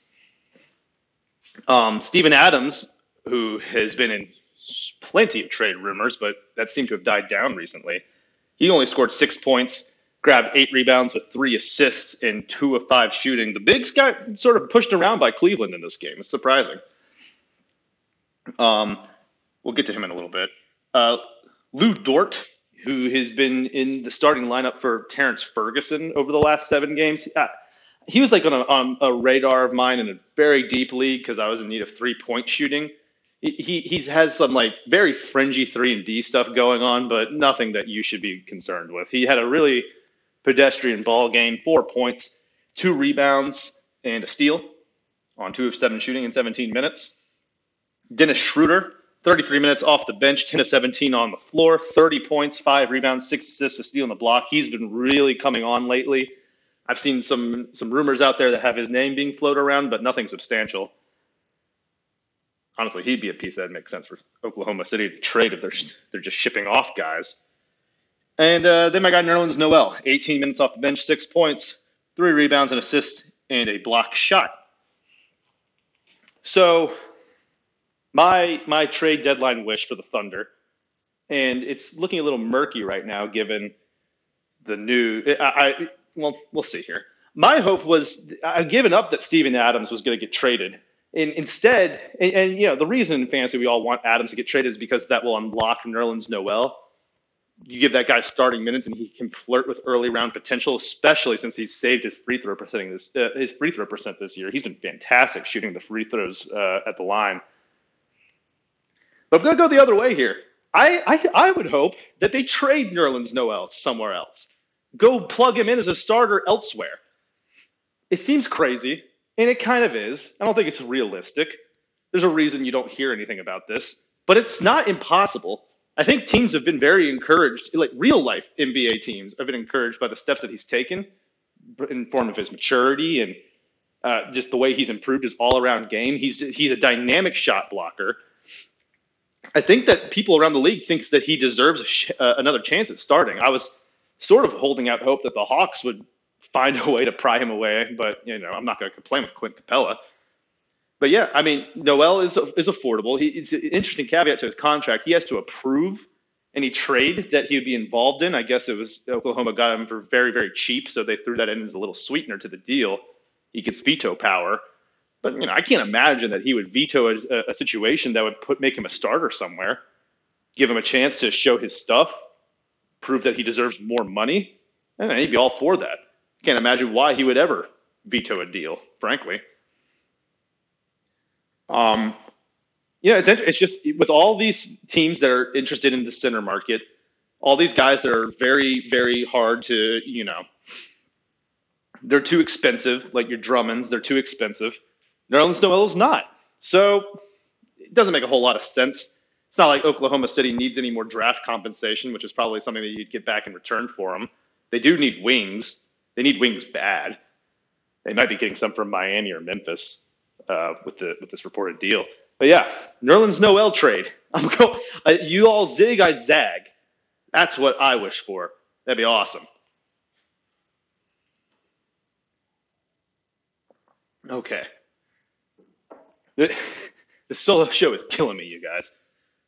Steven Adams, who has been in plenty of trade rumors, but that seemed to have died down recently. He only scored 6 points, grabbed 8 rebounds with 3 assists and 2 of 5 shooting. The Bigs got sort of pushed around by Cleveland in this game. It's surprising. We'll get to him in a little bit. Lou Dort, who has been in the starting lineup for Terrence Ferguson over the last 7 games. He was like on a radar of mine in a very deep league because I was in need of 3-point shooting. He has some like very fringy 3-and-D stuff going on, but nothing that you should be concerned with. He had a really pedestrian ball game, 4 points, 2 rebounds, and a steal on 2 of 7 shooting in 17 minutes. Dennis Schroeder, 33 minutes off the bench, 10 of 17 on the floor, 30 points, 5 rebounds, 6 assists, a steal on the block. He's been really coming on lately. I've seen some rumors out there that have his name being floated around, but nothing substantial. Honestly, he'd be a piece that makes sense for Oklahoma City to trade if they're just shipping off guys. And then my guy Nerlens Noel, 18 minutes off the bench, 6 points, 3 rebounds, an assist, and a block shot. So my trade deadline wish for the Thunder, and it's looking a little murky right now given the new well, we'll see here. My hope was I've given up that Steven Adams was going to get traded. And instead, and you know, the reason in fantasy we all want Adams to get traded is because that will unlock Nerlens Noel. You give that guy starting minutes, and he can flirt with early round potential, especially since he's saved his free throw percent this year. He's been fantastic shooting the free throws at the line. But I'm going to go the other way here. I would hope that they trade Nerlens Noel somewhere else. Go plug him in as a starter elsewhere. It seems crazy, and it kind of is. I don't think it's realistic. There's a reason you don't hear anything about this, but it's not impossible. I think teams have been very encouraged, like real life NBA teams have been encouraged by the steps that he's taken in form of his maturity and just the way he's improved his all around game. He's a dynamic shot blocker. I think that people around the league thinks that he deserves another chance at starting. I was sort of holding out hope that the Hawks would find a way to pry him away, but I'm not going to complain with Clint Capella. But yeah, I mean, Noel is affordable. It's an interesting caveat to his contract. He has to approve any trade that he would be involved in. I guess it was Oklahoma got him for very, very cheap, so they threw that in as a little sweetener to the deal. He gets veto power. But I can't imagine that he would veto a situation that would make him a starter somewhere, give him a chance to show his stuff, prove that he deserves more money, and he'd be all for that. Can't imagine why he would ever veto a deal, frankly. It's just with all these teams that are interested in the center market, all these guys that are very, very hard to, they're too expensive, like your Drummonds, they're too expensive. Nerlens Noel is not. So it doesn't make a whole lot of sense. It's not like Oklahoma City needs any more draft compensation, which is probably something that you'd get back in return for them. They do need wings. They need wings bad. They might be getting some from Miami or Memphis with this reported deal. But yeah, Nerlens Noel trade. You all zig, I zag. That's what I wish for. That'd be awesome. Okay. The solo show is killing me, you guys.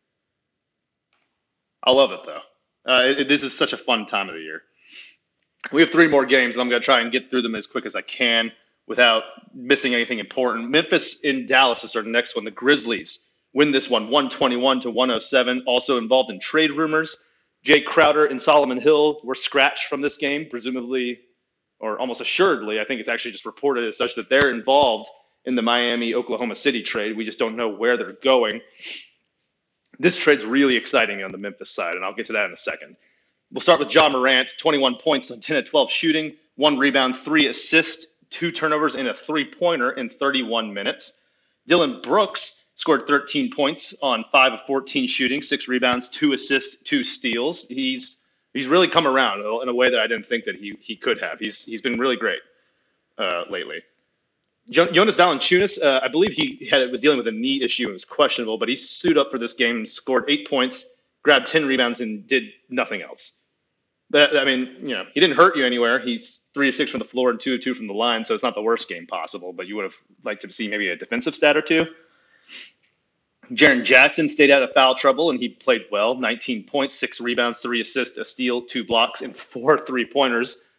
I love it, though. This is such a fun time of the year. We have 3 more games, and I'm going to try and get through them as quick as I can without missing anything important. Memphis in Dallas is our next one. The Grizzlies win this one, 121-107. Also involved in trade rumors. Jay Crowder and Solomon Hill were scratched from this game, presumably, or almost assuredly. I think it's actually just reported as such that they're involved in the Miami-Oklahoma City trade. We just don't know where they're going. This trade's really exciting on the Memphis side, and I'll get to that in a second. We'll start with Ja Morant, 21 points on 10 of 12 shooting, 1 rebound, 3 assists, 2 turnovers, and a 3-pointer in 31 minutes. Dylan Brooks scored 13 points on 5 of 14 shooting, 6 rebounds, 2 assists, 2 steals. He's really come around in a way that I didn't think that he could have. He's been really great lately. Jonas Valanciunas, I believe he was dealing with a knee issue and was questionable, but he suited up for this game and scored 8 points, grabbed 10 rebounds, and did nothing else. He didn't hurt you anywhere. He's 3 of 6 from the floor and 2 of 2 from the line, so it's not the worst game possible, but you would have liked to see maybe a defensive stat or two. Jaren Jackson stayed out of foul trouble, and he played well. 19 points, 6 rebounds, 3 assists, a steal, 2 blocks, and 4 3-pointers.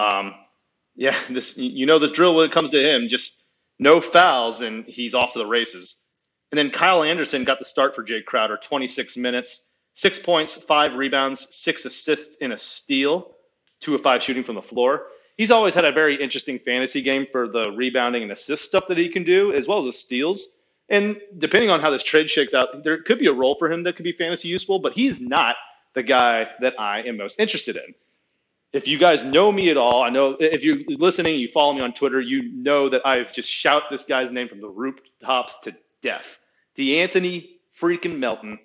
This drill when it comes to him. Just no fouls, and he's off to the races. And then Kyle Anderson got the start for Jay Crowder, 26 minutes, 6 points, 5 rebounds, 6 assists, and a steal, 2 of 5 shooting from the floor. He's always had a very interesting fantasy game for the rebounding and assist stuff that he can do, as well as the steals. And depending on how this trade shakes out, there could be a role for him that could be fantasy useful, but he's not the guy that I am most interested in. If you guys know me at all, I know if you're listening, you follow me on Twitter, you know that I've just shout this guy's name from the rooftops to death. DeAnthony freaking Melton.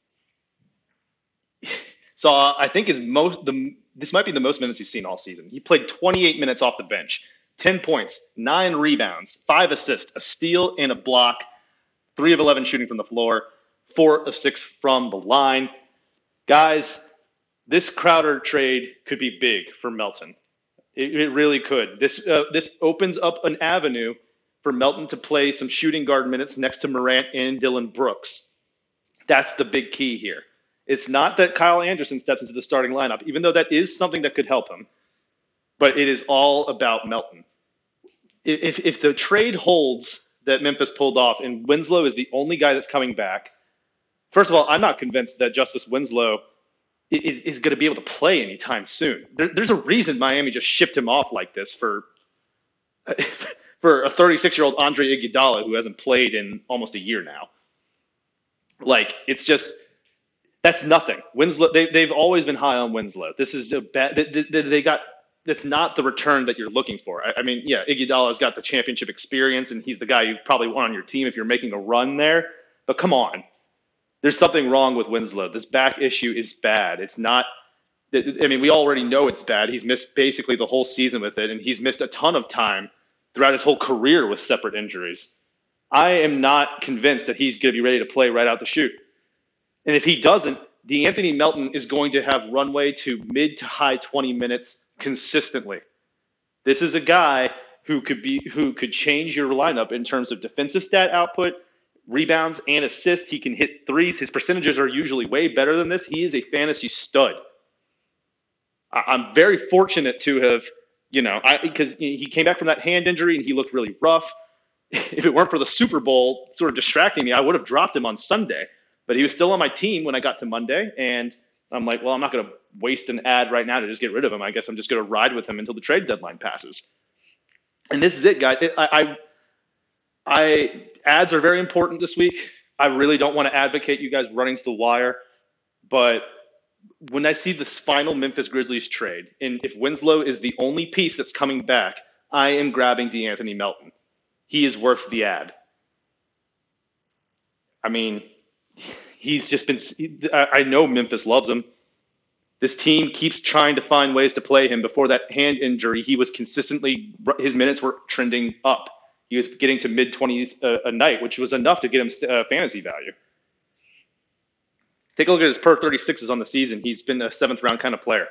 So I think this might be the most minutes he's seen all season. He played 28 minutes off the bench, 10 points, 9 rebounds, 5 assists, a steal, and a block, 3 of 11 shooting from the floor, 4 of 6 from the line. Guys, this Crowder trade could be big for Melton. It really could. This opens up an avenue for Melton to play some shooting guard minutes next to Morant and Dylan Brooks. That's the big key here. It's not that Kyle Anderson steps into the starting lineup, even though that is something that could help him. But it is all about Melton. If the trade holds that Memphis pulled off and Winslow is the only guy that's coming back, first of all, I'm not convinced that Justice Winslow is going to be able to play anytime soon. There's a reason Miami just shipped him off like this for a 36-year-old Andre Iguodala who hasn't played in almost a year now. It's just that's nothing. Winslow, they've always been high on Winslow. This is a bad. That's not the return that you're looking for. Iguodala's got the championship experience, and he's the guy you probably want on your team if you're making a run there. But come on. there's something wrong with Winslow. This back issue is bad. It's not. I mean, we already know it's bad. He's missed basically the whole season with it, and he's missed a ton of time throughout his whole career with separate injuries. I am not convinced that he's going to be ready to play right out the chute. And if he doesn't, DeAnthony Melton is going to have runway to mid to high 20 minutes consistently. This is a guy who could change your lineup in terms of defensive stat output, rebounds, and assists. He can hit threes. His percentages are usually way better than this. He is a fantasy stud. I'm very fortunate to have, because he came back from that hand injury and he looked really rough. If it weren't for the Super Bowl sort of distracting me, I would have dropped him on Sunday. But he was still on my team when I got to Monday, and I'm like, well, I'm not going to waste an ad right now to just get rid of him. I guess I'm just going to ride with him until the trade deadline passes. And this is it, guys. Ads are very important this week. I really don't want to advocate you guys running to the wire, but when I see this final Memphis Grizzlies trade, and if Winslow is the only piece that's coming back, I am grabbing DeAnthony Melton. He is worth the ad. I mean, he's just been – I know Memphis loves him. This team keeps trying to find ways to play him. Before that hand injury, he was consistently – his minutes were trending up. He was getting to mid-20s a night, which was enough to get him fantasy value. Take a look at his per 36s on the season. He's been a seventh-round kind of player.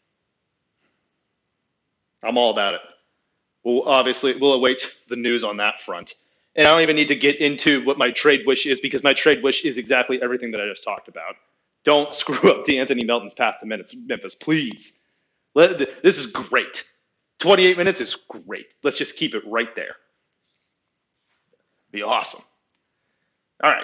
I'm all about it. We'll await the news on that front. And I don't even need to get into what my trade wish is, because my trade wish is exactly everything that I just talked about. Don't screw up DeAnthony Melton's path to Memphis, please. This is great. 28 minutes is great. Let's just keep it right there. Be awesome. All right.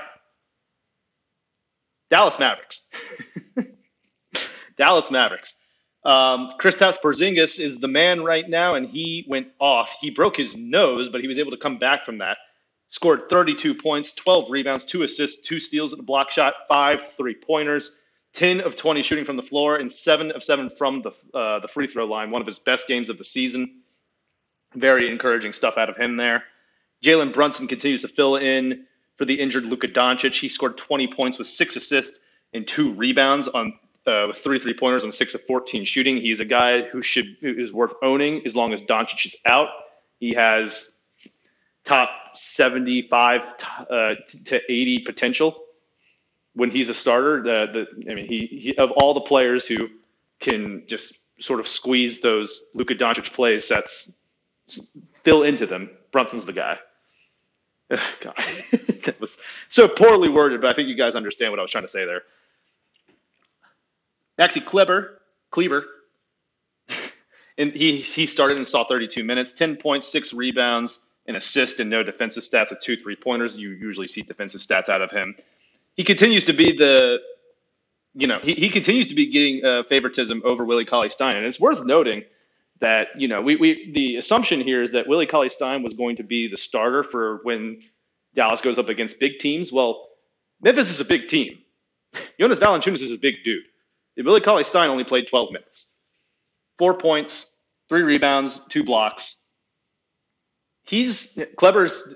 Dallas Mavericks. Dallas Mavericks. Kristaps Porzingis is the man right now, and he went off. He broke his nose, but he was able to come back from that. Scored 32 points, 12 rebounds, 2 assists, 2 steals at the block shot, 5 3-pointers, 10 of 20 shooting from the floor, and 7 of 7 from the free throw line. One of his best games of the season. Very encouraging stuff out of him there. Jalen Brunson continues to fill in for the injured Luka Doncic. He scored 20 points with 6 assists and 2 rebounds with 3 3-pointers on 6 of 14 shooting. He's a guy who is worth owning as long as Doncic is out. He has top 75 to 80 potential when he's a starter. He of all the players who can just sort of squeeze those Luka Doncic play sets, fill into them, Brunson's the guy. Ugh, God, that was so poorly worded, but I think you guys understand what I was trying to say there. Maxi Kleber, and he started and saw 32 minutes, 10 points, 6 rebounds, an assist, and no defensive stats with 2 3-pointers. You usually see defensive stats out of him. He continues to be he continues to be getting favoritism over Willie Cauley-Stein, and it's worth noting that, the assumption here is that Willie Cauley-Stein was going to be the starter for when Dallas goes up against big teams. Well, Memphis is a big team. Jonas Valanciunas is a big dude. Willie Cauley-Stein only played 12 minutes. 4 points, 3 rebounds, 2 blocks. Kleber is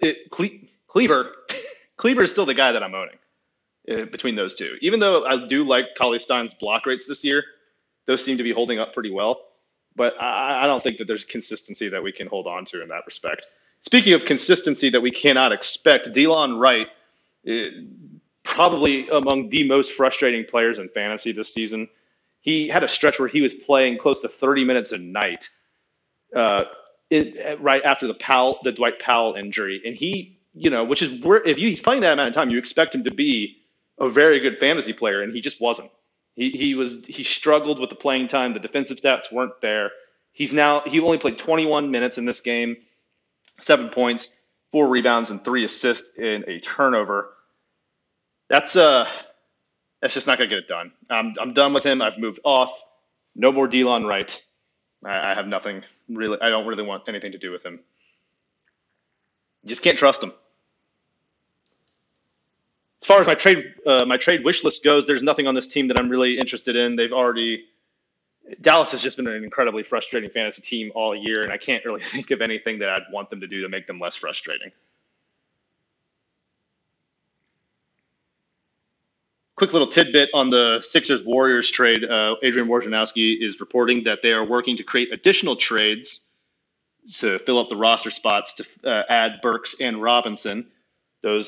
still the guy that I'm owning between those two. Even though I do like Cauley-Stein's block rates this year, those seem to be holding up pretty well. But I don't think that there's consistency that we can hold on to in that respect. Speaking of consistency that we cannot expect, Delon Wright, probably among the most frustrating players in fantasy this season. He had a stretch where he was playing close to 30 minutes a night right after the Dwight Powell injury. And he, which is where if he's playing that amount of time, you expect him to be a very good fantasy player, and he just wasn't. He struggled with the playing time. The defensive stats weren't there. He only played 21 minutes in this game, 7 points, 4 rebounds, and 3 assists in a turnover. That's just not gonna get it done. I'm done with him. I've moved off. No more Delon Wright. I have nothing really. I don't really want anything to do with him. Just can't trust him. As far as my trade wish list goes, there's nothing on this team that I'm really interested in. Dallas has just been an incredibly frustrating fantasy team all year, and I can't really think of anything that I'd want them to do to make them less frustrating. quick little tidbit on the Sixers-Warriors trade. Adrian Wojnarowski is reporting that they are working to create additional trades to fill up the roster spots to add Burks and Robinson. Those,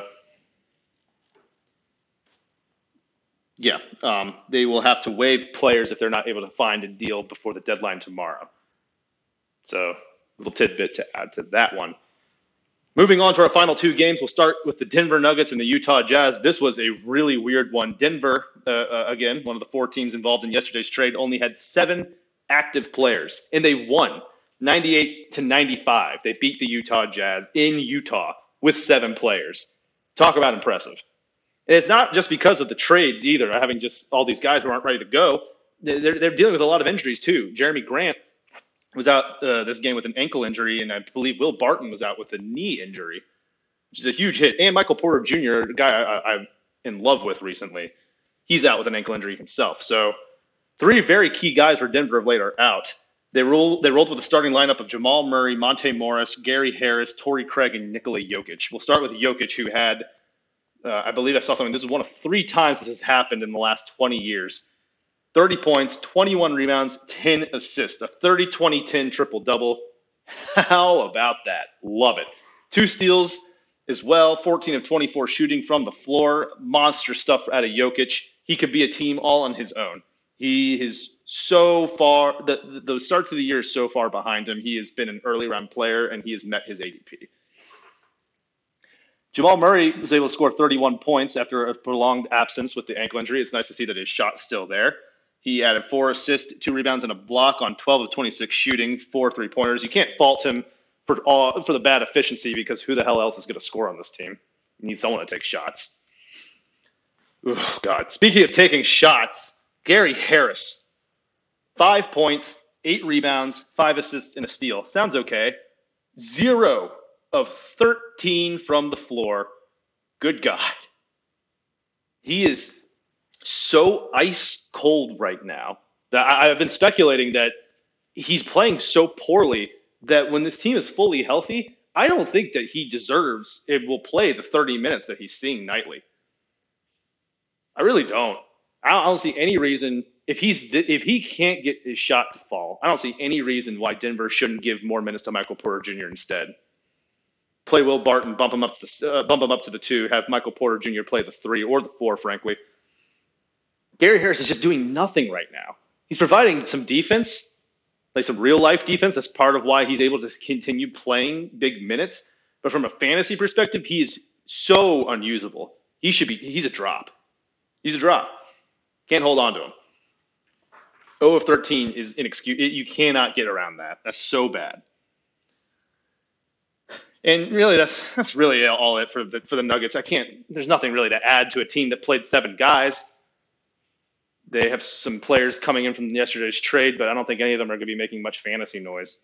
they will have to waive players if they're not able to find a deal before the deadline tomorrow. So, little tidbit to add to that one. Moving on to our final two games, we'll start with the Denver Nuggets and the Utah Jazz. This was a really weird one. Denver, again, one of the four teams involved in yesterday's trade, only had 7 active players, and they won 98-95. They beat the Utah Jazz in Utah with 7 players. Talk about impressive. And it's not just because of the trades either, having just all these guys who aren't ready to go. They're dealing with a lot of injuries too. Jeremy Grant was out this game with an ankle injury, and I believe Will Barton was out with a knee injury, which is a huge hit. And Michael Porter Jr., a guy I'm in love with recently, he's out with an ankle injury himself. So 3 very key guys for Denver of late are out. They rolled with a starting lineup of Jamal Murray, Monte Morris, Gary Harris, Torrey Craig, and Nikola Jokic. We'll start with Jokic, who had, I believe I saw something, this is one of 3 times this has happened in the last 20 years. 30 points, 21 rebounds, 10 assists, a 30-20-10 triple-double. How about that? Love it. 2 steals as well, 14 of 24 shooting from the floor. Monster stuff out of Jokic. He could be a team all on his own. He is so far, the start to the year is so far behind him. He has been an early round player, and he has met his ADP. Jamal Murray was able to score 31 points after a prolonged absence with the ankle injury. It's nice to see that his shot's still there. He added 4 assists, 2 rebounds, and a block on 12 of 26 shooting, 4 3-pointers. You can't fault him for the bad efficiency, because who the hell else is going to score on this team? You need someone to take shots. Oh, God. Speaking of taking shots, Gary Harris, 5 points, 8 rebounds, 5 assists, and a steal. Sounds okay. 0 of 13 from the floor. Good God. He is so ice cold right now that I've been speculating that he's playing so poorly that when this team is fully healthy, I don't think that he deserves it will play the 30 minutes that he's seeing nightly. I really don't. I don't see any reason if he can't get his shot to fall. I don't see any reason why Denver shouldn't give more minutes to Michael Porter Jr. instead. Play Will Barton, bump him up to the 2, have Michael Porter Jr. play the 3 or the 4, frankly. Gary Harris is just doing nothing right now. He's providing some defense, like some real-life defense. That's part of why he's able to continue playing big minutes. But from a fantasy perspective, he is so unusable. He's a drop. He's a drop. Can't hold on to him. 0 of 13 is inexcusable. You cannot get around that. That's so bad. And really, that's really all it for the Nuggets. There's nothing really to add to a team that played 7 guys. They have some players coming in from yesterday's trade, but I don't think any of them are going to be making much fantasy noise.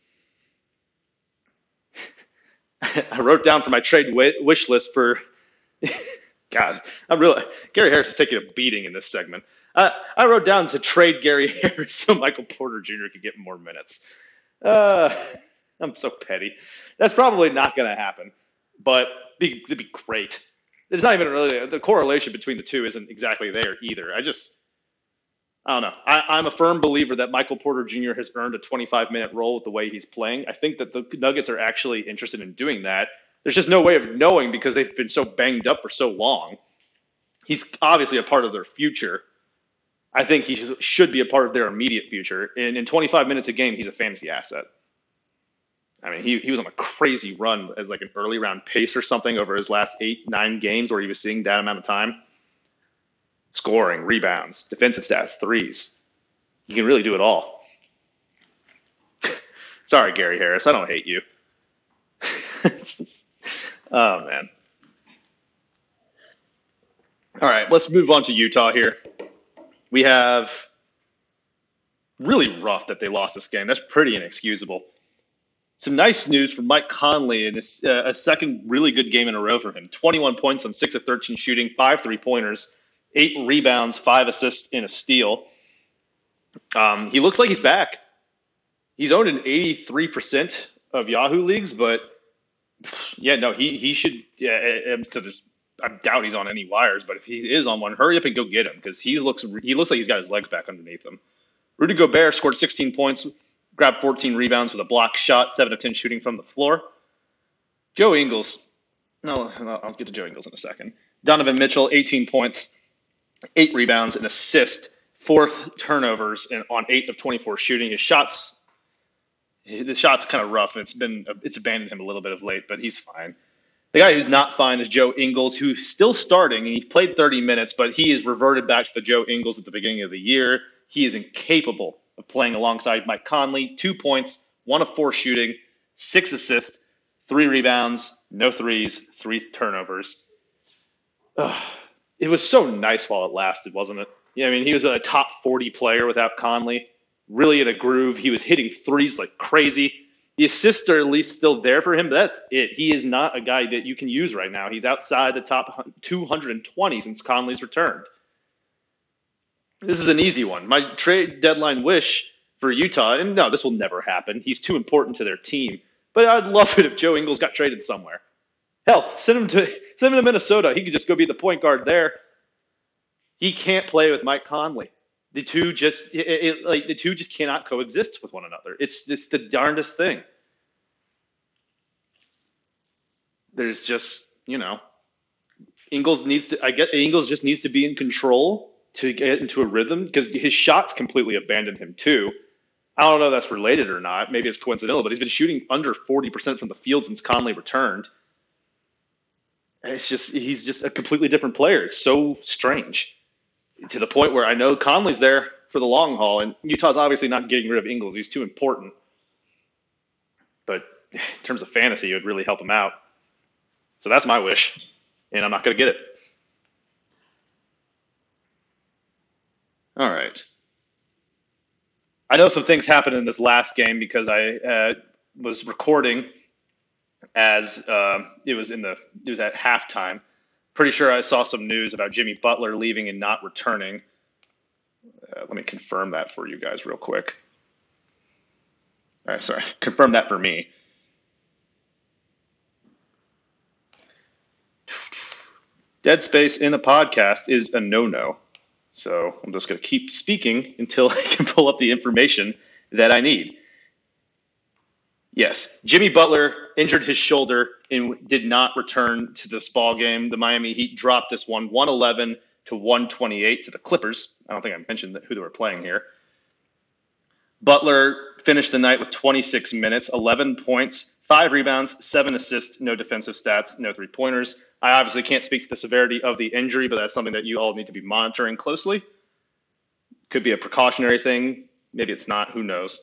I wrote down for my trade wish list for God. Gary Harris is taking a beating in this segment. I wrote down to trade Gary Harris so Michael Porter Jr. could get more minutes. I'm so petty. That's probably not going to happen, but it'd be great. There's not even really the correlation between the two isn't exactly there either. I don't know. I'm a firm believer that Michael Porter Jr. has earned a 25-minute role with the way he's playing. I think that the Nuggets are actually interested in doing that. There's just no way of knowing because they've been so banged up for so long. He's obviously a part of their future. I think he should be a part of their immediate future. And in 25 minutes a game, he's a fantasy asset. I mean, he was on a crazy run as like an early round pace or something over his last 8-9 games where he was seeing that amount of time. Scoring, rebounds, defensive stats, threes. You can really do it all. Sorry, Gary Harris. I don't hate you. Oh, man. All right, let's move on to Utah here. We have really rough that they lost this game. That's pretty inexcusable. Some nice news from Mike Conley in this, a second really good game in a row for him. 21 points on 6 of 13 shooting, 5 3-pointers, 8 rebounds, 5 assists, and a steal. He looks like he's back. He's owned in 83% of Yahoo leagues, but yeah, no, he should. Yeah, so there's I doubt he's on any wires, but if he is on one, hurry up and go get him because he looks like he's got his legs back underneath him. Rudy Gobert scored 16 points, grabbed 14 rebounds with a block shot, 7 of 10 shooting from the floor. Joe Ingles, no, I'll get to Joe Ingles in a second. Donovan Mitchell, 18 points, 8 rebounds, an assist, 4 turnovers, and on 8 of 24 shooting. The shot's kind of rough, and it's abandoned him a little bit of late, but he's fine. The guy who's not fine is Joe Ingles, who's still starting, and he played 30 minutes, but he has reverted back to the Joe Ingles at the beginning of the year. He is incapable of playing alongside Mike Conley. 2 points, 1 of 4 shooting, 6 assists, 3 rebounds, no threes, 3 turnovers. It was so nice while it lasted, wasn't it? Yeah, I mean, he was a top 40 player without Conley, really in a groove. He was hitting threes like crazy. The assists are at least still there for him, but that's it. He is not a guy that you can use right now. He's outside the top 220 since Conley's returned. This is an easy one. My trade deadline wish for Utah, and no, this will never happen. He's too important to their team. But I'd love it if Joe Ingles got traded somewhere. Hell, send him to Minnesota. He could just go be the point guard there. He can't play with Mike Conley. The two just cannot coexist with one another. It's the darndest thing. There's just, Ingles just needs to be in control to get into a rhythm because his shots completely abandoned him too. I don't know if that's related or not. Maybe it's coincidental, but he's been shooting under 40% from the field since Conley returned. He's just a completely different player. It's so strange. To the point where I know Conley's there for the long haul, and Utah's obviously not getting rid of Ingles. He's too important. But in terms of fantasy, it would really help him out. So that's my wish, and I'm not going to get it. All right. I know some things happened in this last game because I was recording as it was at halftime. Pretty sure I saw some news about Jimmy Butler leaving and not returning. Let me confirm that for you guys real quick. All right, sorry. Confirm that for me. Dead space in a podcast is a no-no. So I'm just going to keep speaking until I can pull up the information that I need. Yes, Jimmy Butler injured his shoulder and did not return to this ball game. The Miami Heat dropped this one 111 to 128 to the Clippers. I don't think I mentioned who they were playing here. Butler finished the night with 26 minutes, 11 points, 5 rebounds, 7 assists, no defensive stats, no three-pointers. I obviously can't speak to the severity of the injury, but that's something that you all need to be monitoring closely. Could be a precautionary thing. Maybe it's not. Who knows?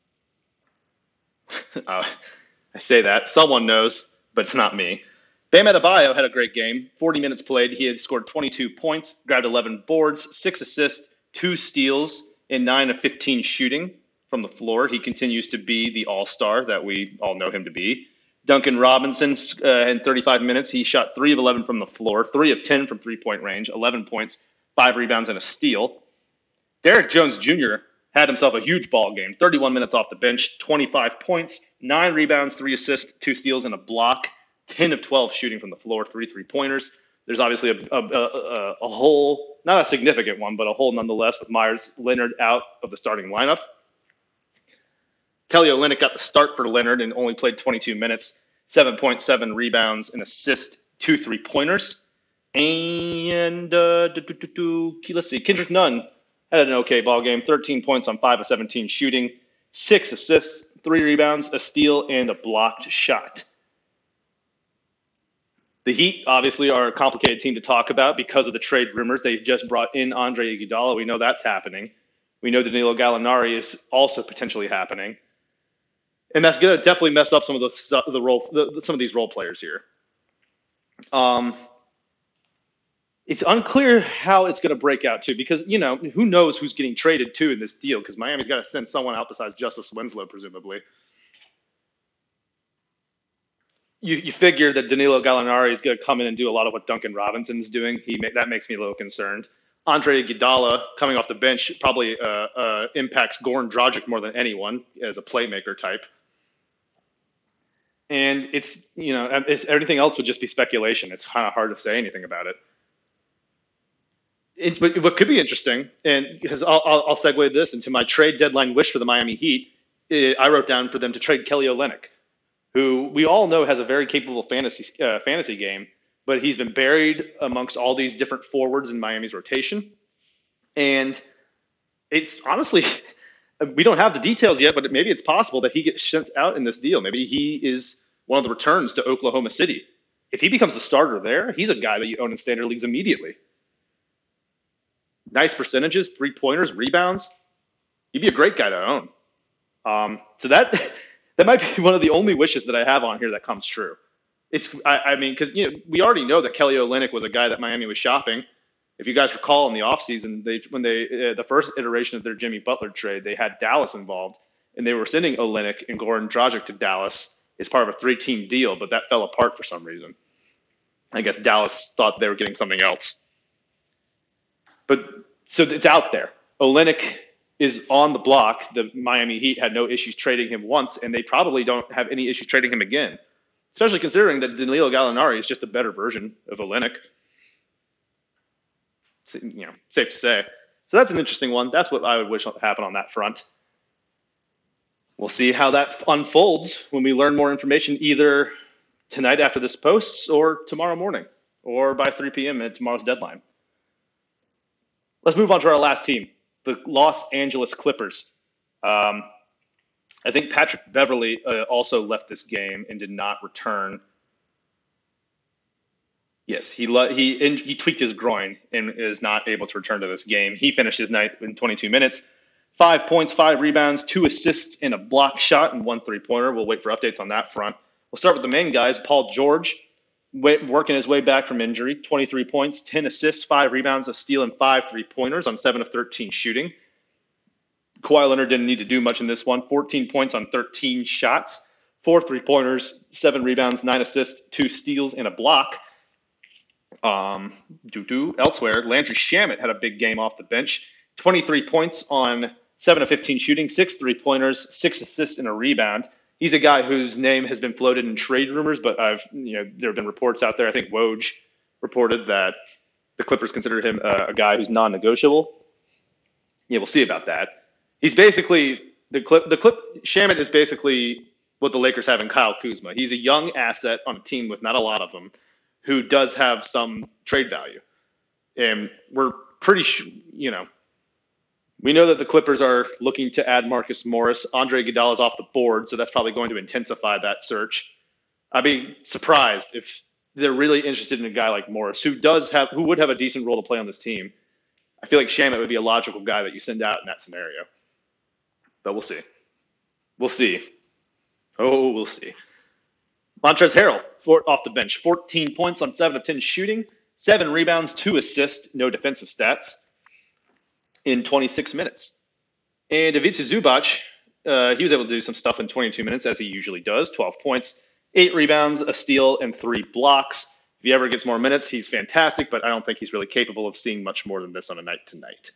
I say that. Someone knows, but it's not me. Bam Adebayo had a great game. 40 minutes played. He had scored 22 points, grabbed 11 boards, 6 assists, 2 steals, and 9 of 15 shooting from the floor. He continues to be the all-star that we all know him to be. Duncan Robinson in 35 minutes, he shot 3 of 11 from the floor, 3 of 10 from three-point range, 11 points, 5 rebounds, and a steal. Derrick Jones Jr. had himself a huge ball game, 31 minutes off the bench, 25 points, 9 rebounds, 3 assists, 2 steals, and a block, 10 of 12 shooting from the floor, 3 three-pointers. There's obviously a hole, not a significant one, but a hole nonetheless with Myers Leonard out of the starting lineup. Kelly Olynyk got the start for Leonard and only played 22 minutes, 7.7 rebounds, an assist, 2 three-pointers. And let's see, Kendrick Nunn had an okay ball game, 13 points on 5 of 17 shooting, 6 assists, 3 rebounds, a steal, and a blocked shot. The Heat obviously are a complicated team to talk about because of the trade rumors. They just brought in Andre Iguodala. We know that's happening. We know Danilo Gallinari is also potentially happening. And that's going to definitely mess up some of some of these role players here. It's unclear how it's going to break out too, because who knows who's getting traded too in this deal? Because Miami's got to send someone out besides Justice Winslow, presumably. You figure that Danilo Gallinari is going to come in and do a lot of what Duncan Robinson's doing. That makes me a little concerned. Andre Iguodala coming off the bench probably impacts Goran Dragic more than anyone as a playmaker type. And everything else would just be speculation. It's kind of hard to say anything about it. But what could be interesting, and because I'll segue this into my trade deadline wish for the Miami Heat, I wrote down for them to trade Kelly Olynyk, who we all know has a very capable fantasy game, but he's been buried amongst all these different forwards in Miami's rotation. And it's honestly, we don't have the details yet, but maybe it's possible that he gets sent out in this deal. Maybe he is one of the returns to Oklahoma City. If he becomes a starter there, he's a guy that you own in standard leagues immediately. Nice percentages, 3-pointers, rebounds. He'd be a great guy to own. So that might be one of the only wishes that I have on here that comes true. Because we already know that Kelly Olynyk was a guy that Miami was shopping. If you guys recall in the offseason, the first iteration of their Jimmy Butler trade, they had Dallas involved, and they were sending Olynyk and Goran Dragic to Dallas as part of a 3-team deal, but that fell apart for some reason. I guess Dallas thought they were getting something else. But so it's out there. Olynyk is on the block. The Miami Heat had no issues trading him once, and they probably don't have any issues trading him again, especially considering that Danilo Gallinari is just a better version of Olynyk. Safe to say. So that's an interesting one. That's what I would wish would happen on that front. We'll see how that unfolds when we learn more information either tonight after this posts or tomorrow morning or by 3 p.m. at tomorrow's deadline. Let's move on to our last team, the Los Angeles Clippers. I think Patrick Beverley also left this game and did not return. Yes, he tweaked his groin and is not able to return to this game. He finished his night in 22 minutes. 5 points, 5 rebounds, 2 assists, and a block shot, and 1 3-pointer. We'll wait for updates on that front. We'll start with the main guys. Paul George, working his way back from injury. 23 points, 10 assists, 5 rebounds, a steal, and 5 3-pointers on 7 of 13 shooting. Kawhi Leonard didn't need to do much in this one. 14 points on 13 shots, 4 3-pointers, 7 rebounds, 9 assists, 2 steals, and a block. Elsewhere, Landry Shamet had a big game off the bench. 23 points on 7 of 15 shooting, 6 3-pointers, 6 assists, and a rebound. He's a guy whose name has been floated in trade rumors, but there have been reports out there. I think Woj reported that the Clippers consider him a guy who's non-negotiable. Yeah, we'll see about that. He's basically Shamet is basically what the Lakers have in Kyle Kuzma. He's a young asset on a team with not a lot of them, who does have some trade value. And we're pretty sure, we know that the Clippers are looking to add Marcus Morris. Andre Iguodala is off the board, so that's probably going to intensify that search. I'd be surprised if they're really interested in a guy like Morris, who would have a decent role to play on this team. I feel like Shamet would be a logical guy that you send out in that scenario. But we'll see. We'll see. Oh, we'll see. Montrezl Harrell, off the bench, 14 points on 7 of 10 shooting, 7 rebounds, 2 assists, no defensive stats in 26 minutes. And Ivica Zubac, he was able to do some stuff in 22 minutes, as he usually does, 12 points, 8 rebounds, a steal, and 3 blocks. If he ever gets more minutes, he's fantastic, but I don't think he's really capable of seeing much more than this on a night-to-night.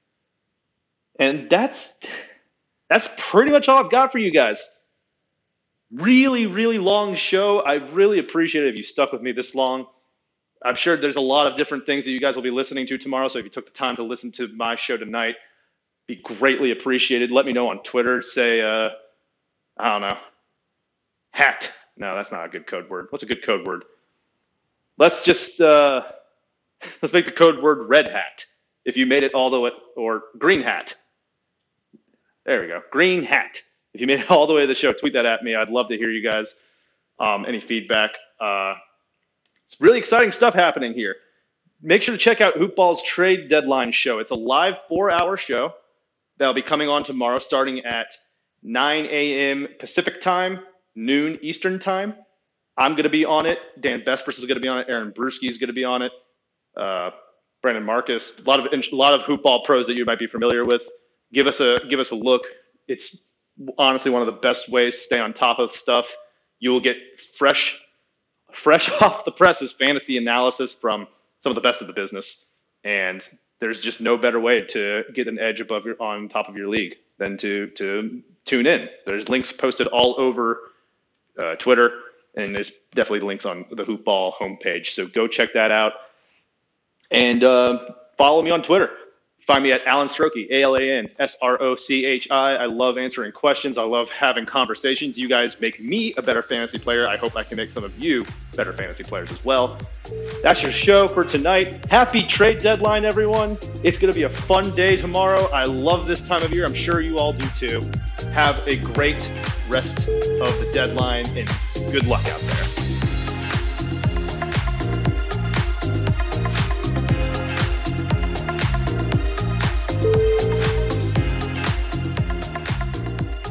And that's pretty much all I've got for you guys. Really, really long show. I really appreciate it if you stuck with me this long. I'm sure there's a lot of different things that you guys will be listening to tomorrow, so if you took the time to listen to my show tonight, be greatly appreciated. Let me know on Twitter. Say, I don't know, hat. No, that's not a good code word. What's a good code word? Let's just, let's make the code word red hat. If you made it all the way, or green hat. There we go, green hat. If you made it all the way to the show, tweet that at me. I'd love to hear you guys, any feedback. It's really exciting stuff happening here. Make sure to check out Hoopball's trade deadline show. It's a live 4-hour show that'll be coming on tomorrow starting at 9 a.m. Pacific time, noon Eastern time. I'm going to be on it. Dan Bespris is going to be on it. Aaron Brewski is going to be on it. Brandon Marcus, a lot of Hoopball pros that you might be familiar with. Give us a look. It's honestly one of the best ways to stay on top of stuff. You will get fresh off the presses fantasy analysis from some of the best of the business, and there's just no better way to get an edge on top of your league than to tune in. There's links posted all over Twitter, and there's definitely links on the Hoopball homepage. So go check that out. And follow me on Twitter. Find me at Alan Strokey, ALANSROCHI. I love answering questions. I love having conversations. You guys make me a better fantasy player. I hope I can make some of you better fantasy players as well. That's your show for tonight. Happy trade deadline, everyone. It's going to be a fun day tomorrow. I love this time of year. I'm sure you all do too. Have a great rest of the deadline and good luck out there.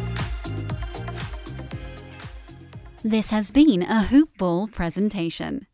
This has been a Hoop Ball presentation.